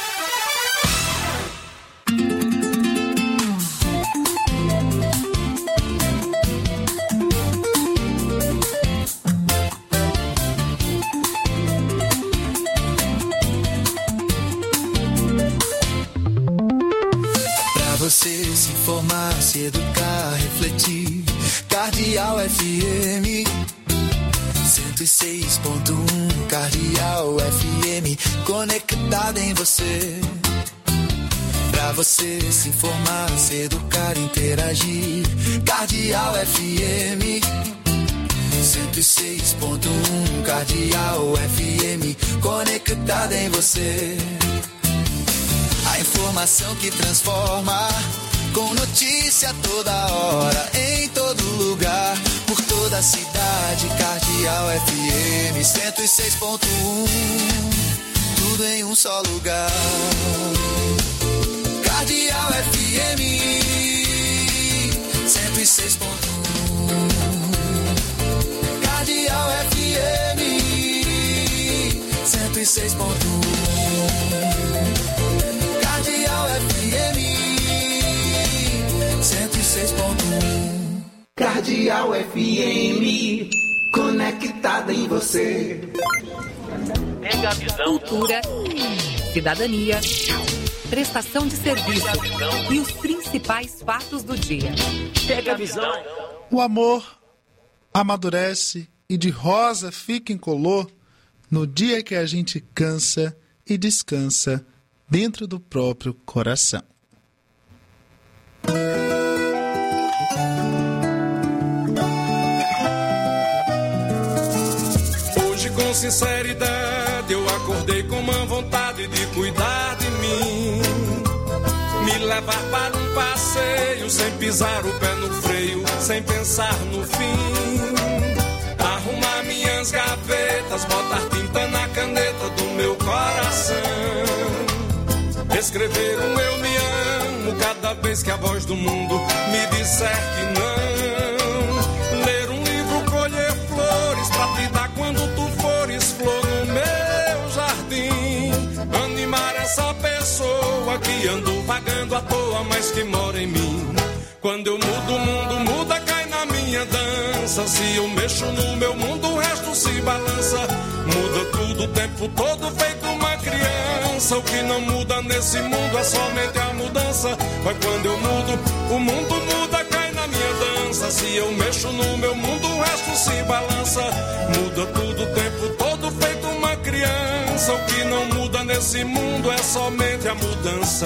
[SPEAKER 10] Você se informar, se educar, refletir. Cardeal F M cento e seis ponto um. Cardeal F M conectada em você. Pra você se informar, se educar, interagir. Cardeal F M cento e seis ponto um. Cardeal F M conectada em você. A informação que transforma, com notícia toda hora, em todo lugar, por toda a cidade. Cardeal F M cento e seis ponto um, tudo em um só lugar. Cardeal F M cento e seis ponto um. Cardeal F M cento e seis ponto um. Cardeal F M cento e seis ponto um.
[SPEAKER 4] Cardeal F M, conectada em você.
[SPEAKER 6] Cultura, cidadania, prestação de serviço e os principais fatos do dia. Pega a visão.
[SPEAKER 12] O amor amadurece e de rosa fica incolor no dia que a gente cansa e descansa dentro do próprio coração.
[SPEAKER 13] Hoje com sinceridade eu acordei com uma vontade de cuidar de mim, me levar para um passeio sem pisar o pé no freio, sem pensar no fim, arrumar minhas gavetas, botar tinta na caneta do meu coração, escrever um eu me amo cada vez que a voz do mundo me disser que não, ler um livro, colher flores pra animar essa pessoa que ando vagando à toa, mas que mora em mim. Quando eu mudo, o mundo muda, cai na minha dança. Se eu mexo no meu mundo, o resto se balança. Muda tudo o tempo todo, feito uma criança. O que não muda nesse mundo é somente a mudança. Mas quando eu mudo, o mundo muda, cai na minha dança. Se eu mexo no meu mundo, o resto se balança. Muda tudo o tempo todo, feito uma criança. O que não muda nesse mundo é somente a mudança.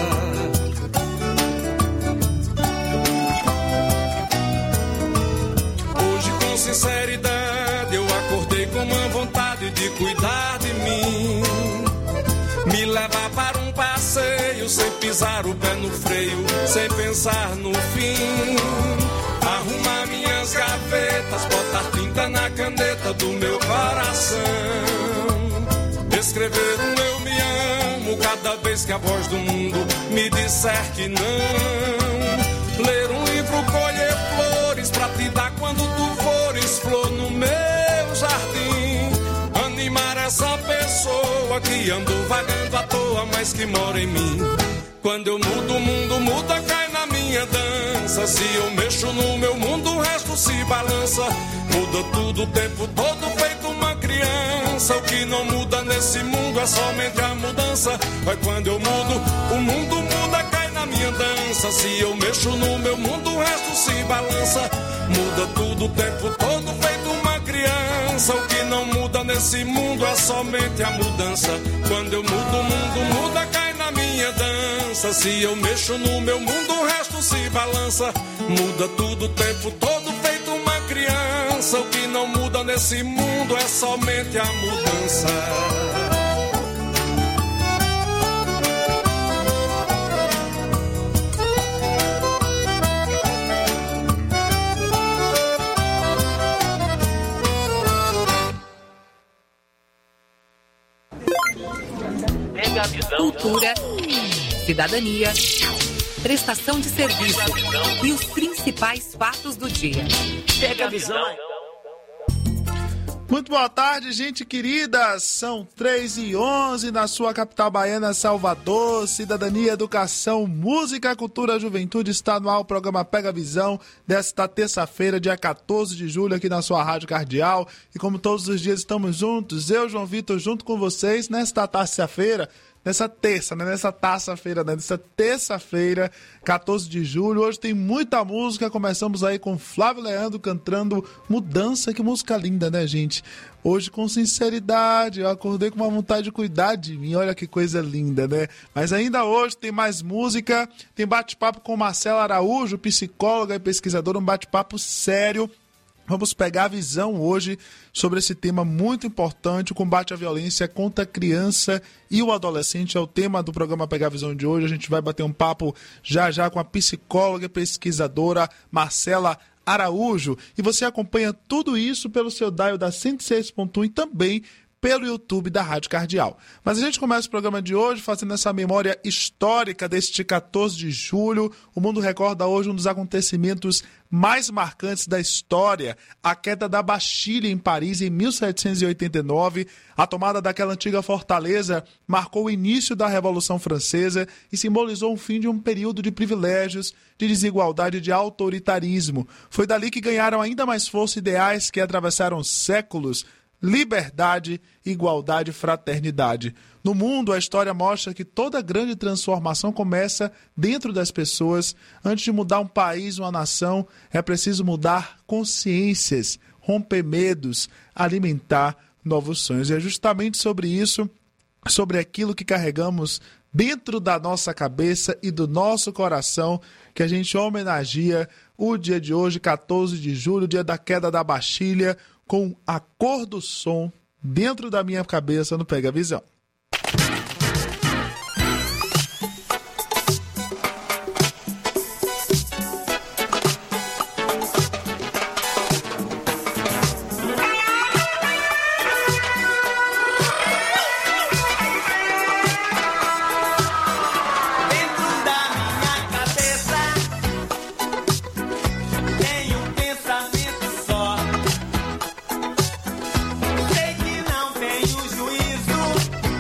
[SPEAKER 13] Sinceridade, eu acordei com uma vontade de cuidar de mim, me levar para um passeio sem pisar o pé no freio, sem pensar no fim, arrumar minhas gavetas, botar tinta na caneta do meu coração, escrever um eu me amo cada vez que a voz do mundo me disser que não, ler um livro, colher flores pra te dar quando tu fores flor no meu jardim, animar essa pessoa que andou vagando à toa, mas que mora em mim. Quando eu mudo, o mundo muda, cai na minha dança. Se eu mexo no meu mundo, o resto se balança. Muda tudo o tempo todo, feito uma criança. O que não muda nesse mundo é somente a mudança. Mas quando eu mudo, o mundo muda, cai na minha dança. Se eu mexo no meu mundo, o resto se balança. Muda tudo o tempo todo, feito uma criança. O que não muda nesse mundo é somente a mudança. Quando eu mudo, o mundo muda, cai na minha dança. Se eu mexo no meu mundo, o resto se balança. Muda tudo o tempo todo, feito uma criança. O que não muda nesse mundo é somente a mudança.
[SPEAKER 9] Cultura, cidadania, prestação de serviço e os principais fatos do dia.
[SPEAKER 14] Pega a visão.
[SPEAKER 12] Muito boa tarde, gente querida. São três e onze na sua capital baiana, Salvador. Cidadania, educação, música, cultura, juventude. Está no ar o programa Pega a Visão desta terça-feira, dia quatorze de julho, aqui na sua Rádio Cardeal. E como todos os dias estamos juntos, eu, João Vitor, junto com vocês, nesta terça-feira, nessa terça, né? Nessa taça-feira, né? Nessa terça-feira, quatorze de julho. Hoje tem muita música. Começamos aí com Flávio Leandro cantando Mudança. Que música linda, né, gente? Hoje, com sinceridade, eu acordei com uma vontade de cuidar de mim. Olha que coisa linda, né? Mas ainda hoje tem mais música. Tem bate-papo com Marcela Araújo, psicóloga e pesquisadora. Um bate-papo sério. Vamos pegar a visão hoje sobre esse tema muito importante, o combate à violência contra a criança e o adolescente. É o tema do programa Pegar a Visão de hoje. A gente vai bater um papo já já com a psicóloga e pesquisadora Marcela Araújo. E você acompanha tudo isso pelo seu dial da cento e seis ponto um e também pelo YouTube da Rádio Cardeal. Mas a gente começa o programa de hoje fazendo essa memória histórica deste quatorze de julho. O mundo recorda hoje um dos acontecimentos mais marcantes da história, a queda da Bastilha em Paris em mil setecentos e oitenta e nove. A tomada daquela antiga fortaleza marcou o início da Revolução Francesa e simbolizou o fim de um período de privilégios, de desigualdade e de autoritarismo. Foi dali que ganharam ainda mais força ideais que atravessaram séculos: liberdade, igualdade e fraternidade. No mundo, a história mostra que toda grande transformação começa dentro das pessoas. Antes de mudar um país, uma nação, é preciso mudar consciências, romper medos, alimentar novos sonhos. E é justamente sobre isso, sobre aquilo que carregamos dentro da nossa cabeça e do nosso coração, que a gente homenageia o dia de hoje, quatorze de julho, dia da queda da Bastilha, com a cor do som dentro da minha cabeça no Pega a Visão.
[SPEAKER 15] Sei que não tenho juízo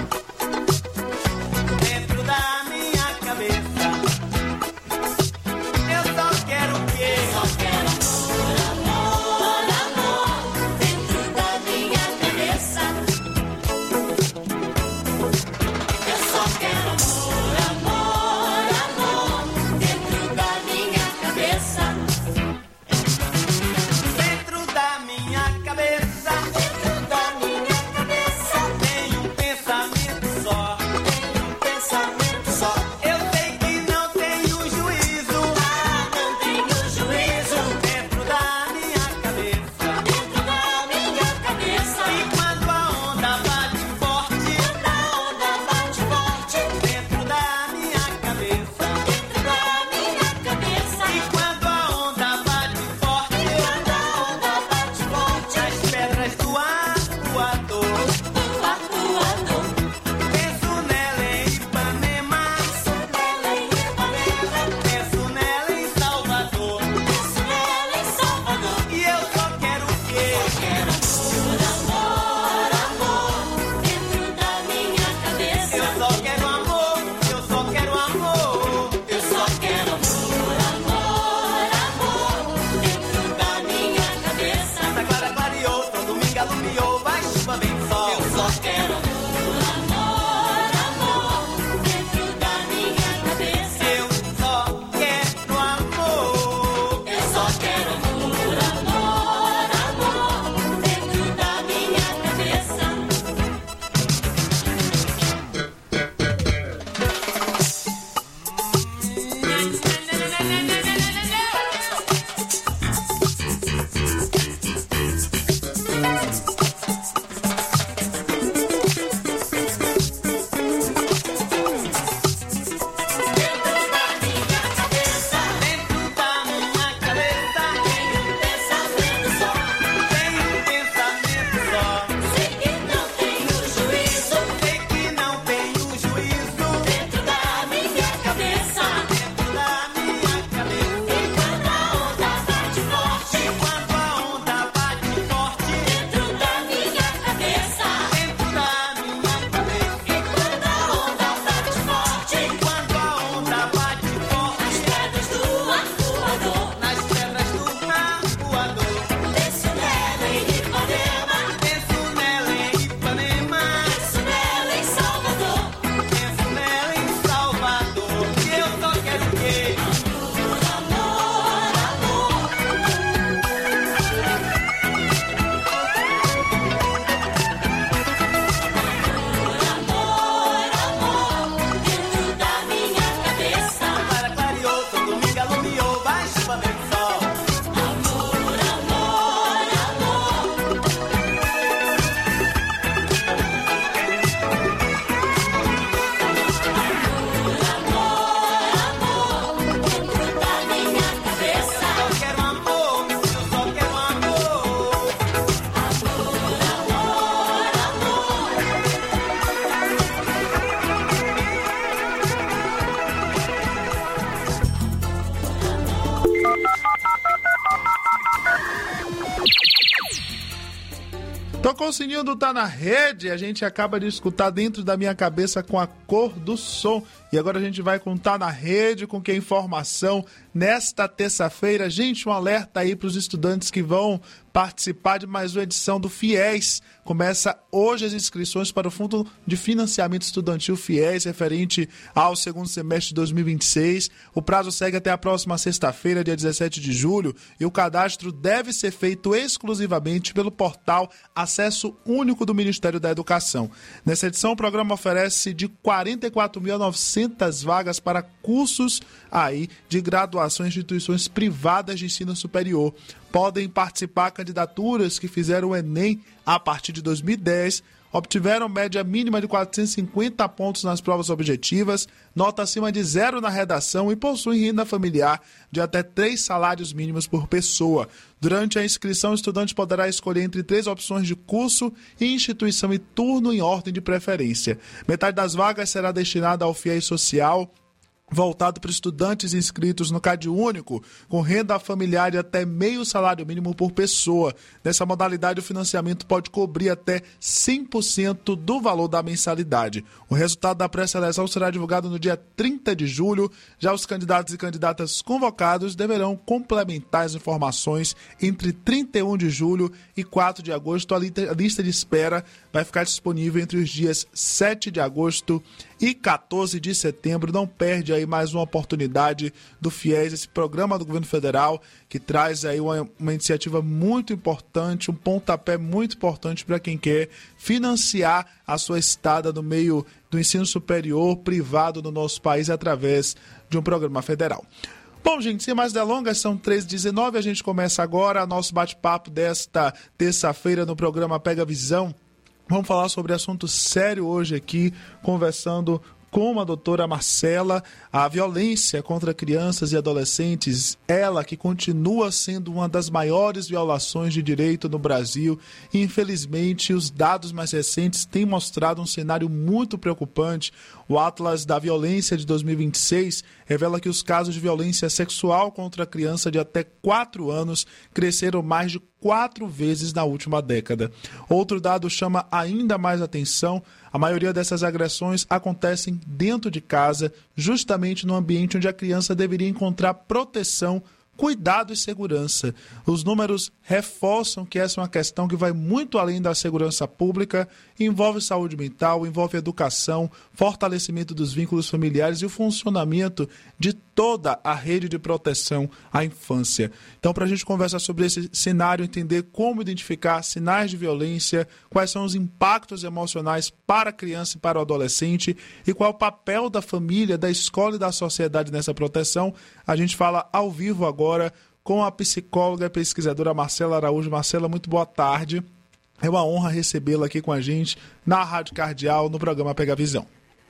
[SPEAKER 12] Tocou o sininho do Tá na Rede, a gente acaba de escutar Dentro da Minha Cabeça com a Cor do Som. E agora a gente vai com Tá na Rede, com que informação nesta terça-feira. Gente, um alerta aí para os estudantes que vão participar de mais uma edição do FIES. Começa hoje as inscrições para o Fundo de Financiamento Estudantil FIES, referente ao segundo semestre de dois mil e vinte e seis. O prazo segue até a próxima sexta-feira, dia dezessete de julho, e o cadastro deve ser feito exclusivamente pelo portal Acesso Único do Ministério da Educação. Nessa edição, o programa oferece de quarenta e quatro mil a novecentas vagas para cursos aí de graduação em instituições privadas de ensino superior. Podem participar candidaturas que fizeram o Enem a partir de dois mil e dez, obtiveram média mínima de quatrocentos e cinquenta pontos nas provas objetivas, nota acima de zero na redação e possuem renda familiar de até três salários mínimos por pessoa. Durante a inscrição, o estudante poderá escolher entre três opções de curso, instituição e turno em ordem de preferência. Metade das vagas será destinada ao FIES Social, voltado para estudantes inscritos no CadÚnico, com renda familiar de até meio salário mínimo por pessoa. Nessa modalidade, o financiamento pode cobrir até cem por cento do valor da mensalidade. O resultado da pré-seleção será divulgado no dia trinta de julho. Já os candidatos e candidatas convocados deverão complementar as informações entre trinta e um de julho e quatro de agosto. A lista de espera vai ficar disponível entre os dias sete de agosto e quatorze de setembro. Não perde aí mais uma oportunidade do FIES, esse programa do governo federal que traz aí uma, uma iniciativa muito importante, um pontapé muito importante para quem quer financiar a sua estada no meio do ensino superior privado no nosso país através de um programa federal. Bom, gente, sem mais delongas, são três e dezenove, a gente começa agora nosso bate-papo desta terça-feira no programa Pega Visão. Vamos falar sobre assunto sério hoje aqui, conversando com a doutora Marcela, a violência contra crianças e adolescentes, ela que continua sendo uma das maiores violações de direito no Brasil. E, infelizmente, os dados mais recentes têm mostrado um cenário muito preocupante. O Atlas da Violência de dois mil e vinte e seis revela que os casos de violência sexual contra a criança de até quatro anos cresceram mais de quatro vezes na última década. Outro dado chama ainda mais atenção: a maioria dessas agressões acontecem dentro de casa, justamente no ambiente onde a criança deveria encontrar proteção, cuidado e segurança. Os números reforçam que essa é uma questão que vai muito além da segurança pública, envolve saúde mental, envolve educação, fortalecimento dos vínculos familiares e o funcionamento de toda a rede de proteção à infância. Então, para a gente conversar sobre esse cenário, entender como identificar sinais de violência, quais são os impactos emocionais para a criança e para o adolescente e qual é o papel da família, da escola e da sociedade nessa proteção, a gente fala ao vivo agora com a psicóloga e pesquisadora Marcela Araújo. Marcela, muito boa tarde. É uma honra recebê-la aqui com a gente na Rádio Cardeal, no programa Pega Visão.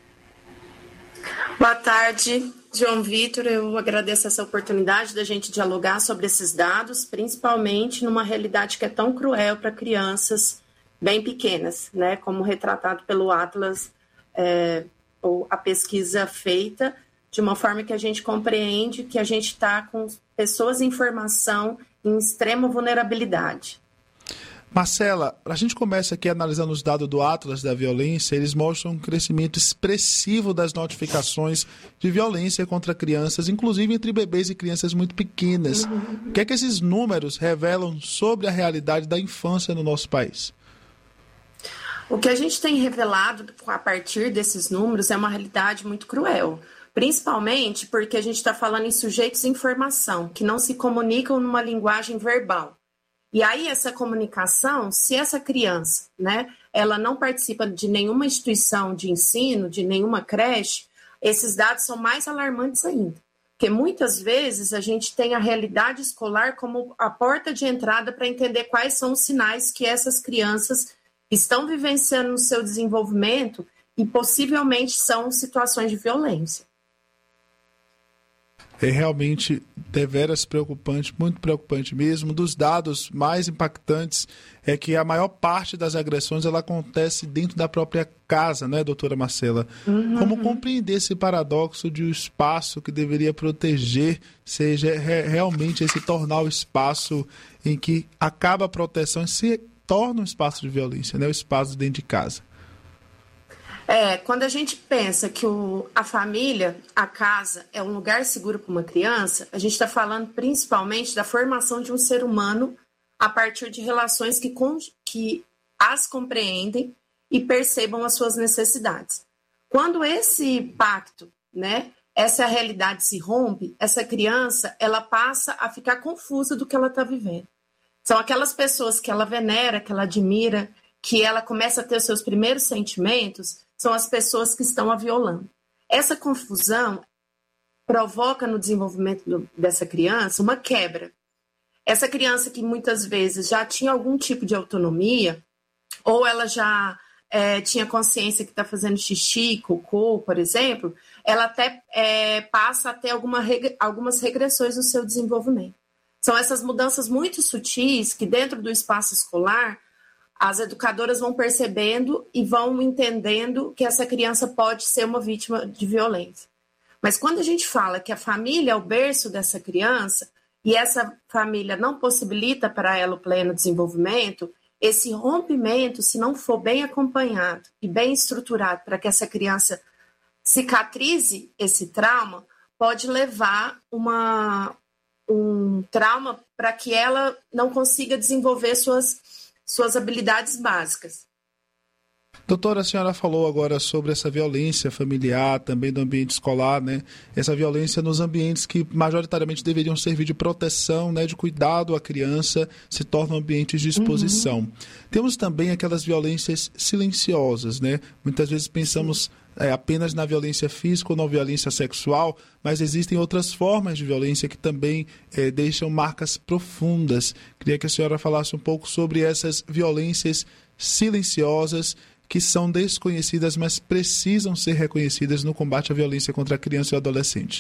[SPEAKER 14] Boa tarde, João Vitor. Eu agradeço essa oportunidade da gente dialogar sobre esses dados, principalmente numa realidade que é tão cruel para crianças bem pequenas, né? Como retratado pelo Atlas, é, ou a pesquisa feita, de uma forma que a gente compreende que a gente está com pessoas em formação em extrema vulnerabilidade.
[SPEAKER 12] Marcela, a gente começa aqui analisando os dados do Atlas da Violência. Eles mostram um crescimento expressivo das notificações de violência contra crianças, inclusive entre bebês e crianças muito pequenas. Uhum. O que é que esses números revelam sobre a realidade da infância no nosso país?
[SPEAKER 14] O que a gente tem revelado a partir desses números é uma realidade muito cruel, principalmente porque a gente está falando em sujeitos em formação, que não se comunicam numa linguagem verbal. E aí essa comunicação, se essa criança, né, ela não participa de nenhuma instituição de ensino, de nenhuma creche, esses dados são mais alarmantes ainda. Porque muitas vezes a gente tem a realidade escolar como a porta de entrada para entender quais são os sinais que essas crianças estão vivenciando no seu desenvolvimento e possivelmente são situações de violência.
[SPEAKER 12] É realmente deveras preocupante, muito preocupante mesmo. Um dos dados mais impactantes é que a maior parte das agressões ela acontece dentro da própria casa, né, doutora Marcela? Uhum. Como compreender esse paradoxo de o espaço que deveria proteger seja re- realmente esse tornar o espaço em que acaba a proteção e se torna um espaço de violência, né? O espaço dentro de casa.
[SPEAKER 14] É, quando a gente pensa que o, a família, a casa, é um lugar seguro para uma criança, a gente está falando principalmente da formação de um ser humano a partir de relações que, que as compreendem e percebam as suas necessidades. Quando esse pacto, né, essa realidade se rompe, essa criança, ela passa a ficar confusa do que ela está vivendo. São aquelas pessoas que ela venera, que ela admira, que ela começa a ter os seus primeiros sentimentos, são as pessoas que estão a violando. Essa confusão provoca no desenvolvimento do, dessa criança uma quebra. Essa criança que muitas vezes já tinha algum tipo de autonomia, ou ela já é, tinha consciência que está fazendo xixi, cocô, por exemplo, ela até é, passa a ter alguma, algumas regressões no seu desenvolvimento. São essas mudanças muito sutis que dentro do espaço escolar as educadoras vão percebendo e vão entendendo que essa criança pode ser uma vítima de violência. Mas quando a gente fala que a família é o berço dessa criança e essa família não possibilita para ela o pleno desenvolvimento, esse rompimento, se não for bem acompanhado e bem estruturado para que essa criança cicatrize esse trauma, pode levar uma, um trauma para que ela não consiga desenvolver suas suas habilidades básicas.
[SPEAKER 12] Doutora, a senhora falou agora sobre essa violência familiar, também do ambiente escolar, né? Essa violência nos ambientes que majoritariamente deveriam servir de proteção, né? De cuidado à criança, se tornam ambientes de exposição. Uhum. Temos também aquelas violências silenciosas, né? Muitas vezes pensamos é, apenas na violência física ou na violência sexual, mas existem outras formas de violência que também é, deixam marcas profundas. Queria que a senhora falasse um pouco sobre essas violências silenciosas que são desconhecidas, mas precisam ser reconhecidas no combate à violência contra a criança e o adolescente.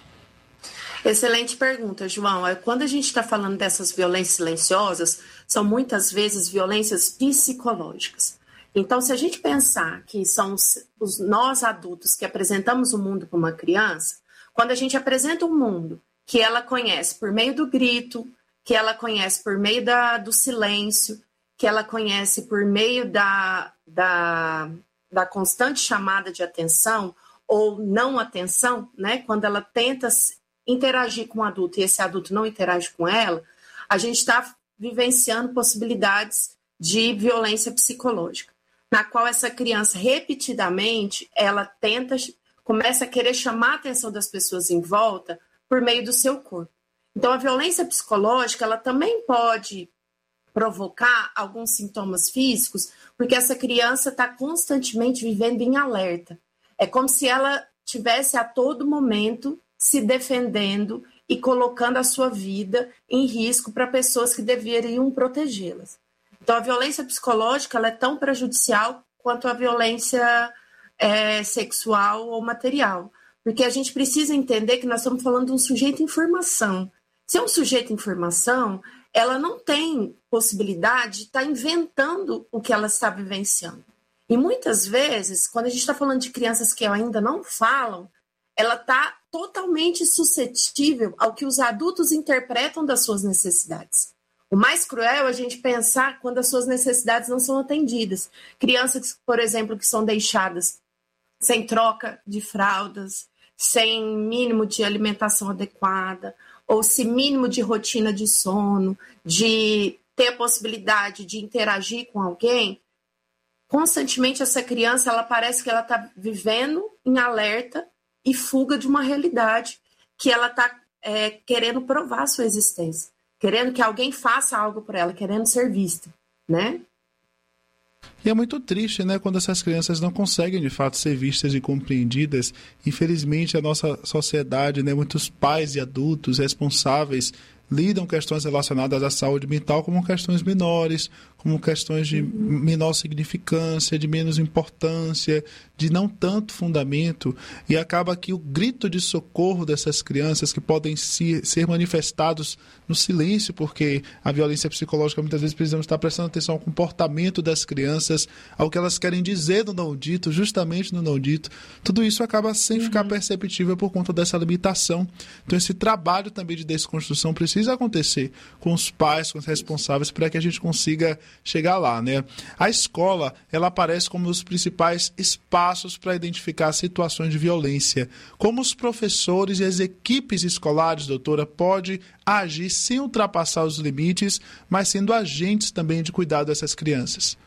[SPEAKER 14] Excelente pergunta, João. Quando a gente está falando dessas violências silenciosas, são muitas vezes violências psicológicas. Então, se a gente pensar que são os, os nós adultos que apresentamos o mundo para uma criança, quando a gente apresenta um mundo que ela conhece por meio do grito, que ela conhece por meio da, do silêncio, que ela conhece por meio da, da, da constante chamada de atenção ou não atenção, né? Quando ela tenta interagir com o adulto e esse adulto não interage com ela, a gente está vivenciando possibilidades de violência psicológica, na qual essa criança repetidamente ela tenta, começa a querer chamar a atenção das pessoas em volta por meio do seu corpo. Então a violência psicológica ela também pode provocar alguns sintomas físicos, porque essa criança está constantemente vivendo em alerta. É como se ela tivesse a todo momento se defendendo e colocando a sua vida em risco para pessoas que deveriam protegê-las. Então, a violência psicológica ela é tão prejudicial quanto a violência é, sexual ou material, porque a gente precisa entender que nós estamos falando de um sujeito em formação. Se é um sujeito em formação, ela não tem possibilidade de estar inventando o que ela está vivenciando. E muitas vezes, quando a gente está falando de crianças que ainda não falam, ela está totalmente suscetível ao que os adultos interpretam das suas necessidades. O mais cruel é a gente pensar quando as suas necessidades não são atendidas. Crianças, por exemplo, que são deixadas sem troca de fraldas, sem mínimo de alimentação adequada, ou sem mínimo de rotina de sono, de ter a possibilidade de interagir com alguém, constantemente essa criança, ela parece que ela está vivendo em alerta e fuga de uma realidade que ela está é, querendo provar a sua existência, querendo que alguém faça algo por ela, querendo ser vista, né?
[SPEAKER 12] E é muito triste, né, quando essas crianças não conseguem, de fato, ser vistas e compreendidas. Infelizmente, a nossa sociedade, né, muitos pais e adultos responsáveis lidam questões relacionadas à saúde mental como questões menores, como questões de menor significância, de menos importância, de não tanto fundamento, e acaba que o grito de socorro dessas crianças, que podem se, ser manifestados no silêncio, porque a violência psicológica, muitas vezes precisamos estar prestando atenção ao comportamento das crianças, ao que elas querem dizer no não dito, justamente no não dito, tudo isso acaba sem uhum. ficar perceptível por conta dessa limitação. Então esse trabalho também de desconstrução precisa acontecer com os pais, com os responsáveis, para que a gente consiga chegar lá, né? A escola, ela aparece como um dos principais espaços para identificar situações de violência. Como os professores e as equipes escolares, doutora, podem agir sem ultrapassar os limites, mas sendo agentes também de cuidado dessas crianças?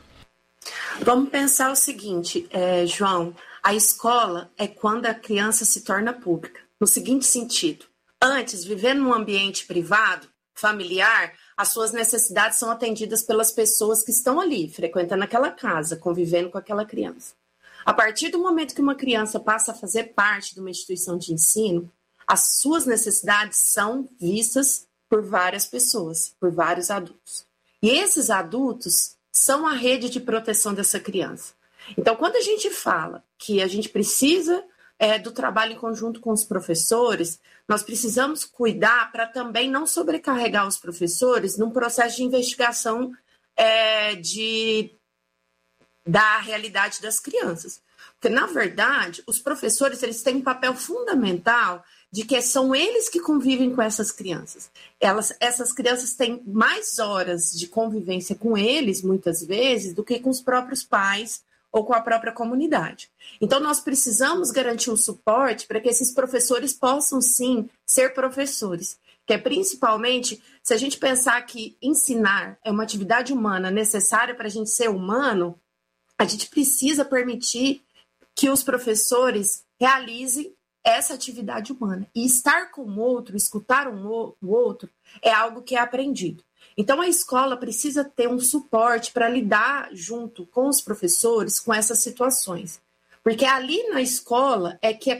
[SPEAKER 14] Vamos pensar o seguinte, é, João, a escola é quando a criança se torna pública, no seguinte sentido: antes, vivendo num ambiente privado, familiar, as suas necessidades são atendidas pelas pessoas que estão ali, frequentando aquela casa, convivendo com aquela criança. A partir do momento que uma criança passa a fazer parte de uma instituição de ensino, as suas necessidades são vistas por várias pessoas, por vários adultos. E esses adultos são a rede de proteção dessa criança. Então, quando a gente fala que a gente precisa é, do trabalho em conjunto com os professores, nós precisamos cuidar para também não sobrecarregar os professores num processo de investigação é, de, da realidade das crianças. Porque, na verdade, os professores eles têm um papel fundamental de que são eles que convivem com essas crianças. Elas, essas crianças têm mais horas de convivência com eles, muitas vezes, do que com os próprios pais ou com a própria comunidade. Então, nós precisamos garantir um suporte para que esses professores possam, sim, ser professores. Que é principalmente, se a gente pensar que ensinar é uma atividade humana necessária para a gente ser humano, a gente precisa permitir que os professores realizem essa atividade humana. E estar com o outro, escutar um, o outro, é algo que é aprendido. Então, a escola precisa ter um suporte para lidar junto com os professores com essas situações. Porque ali na escola é que a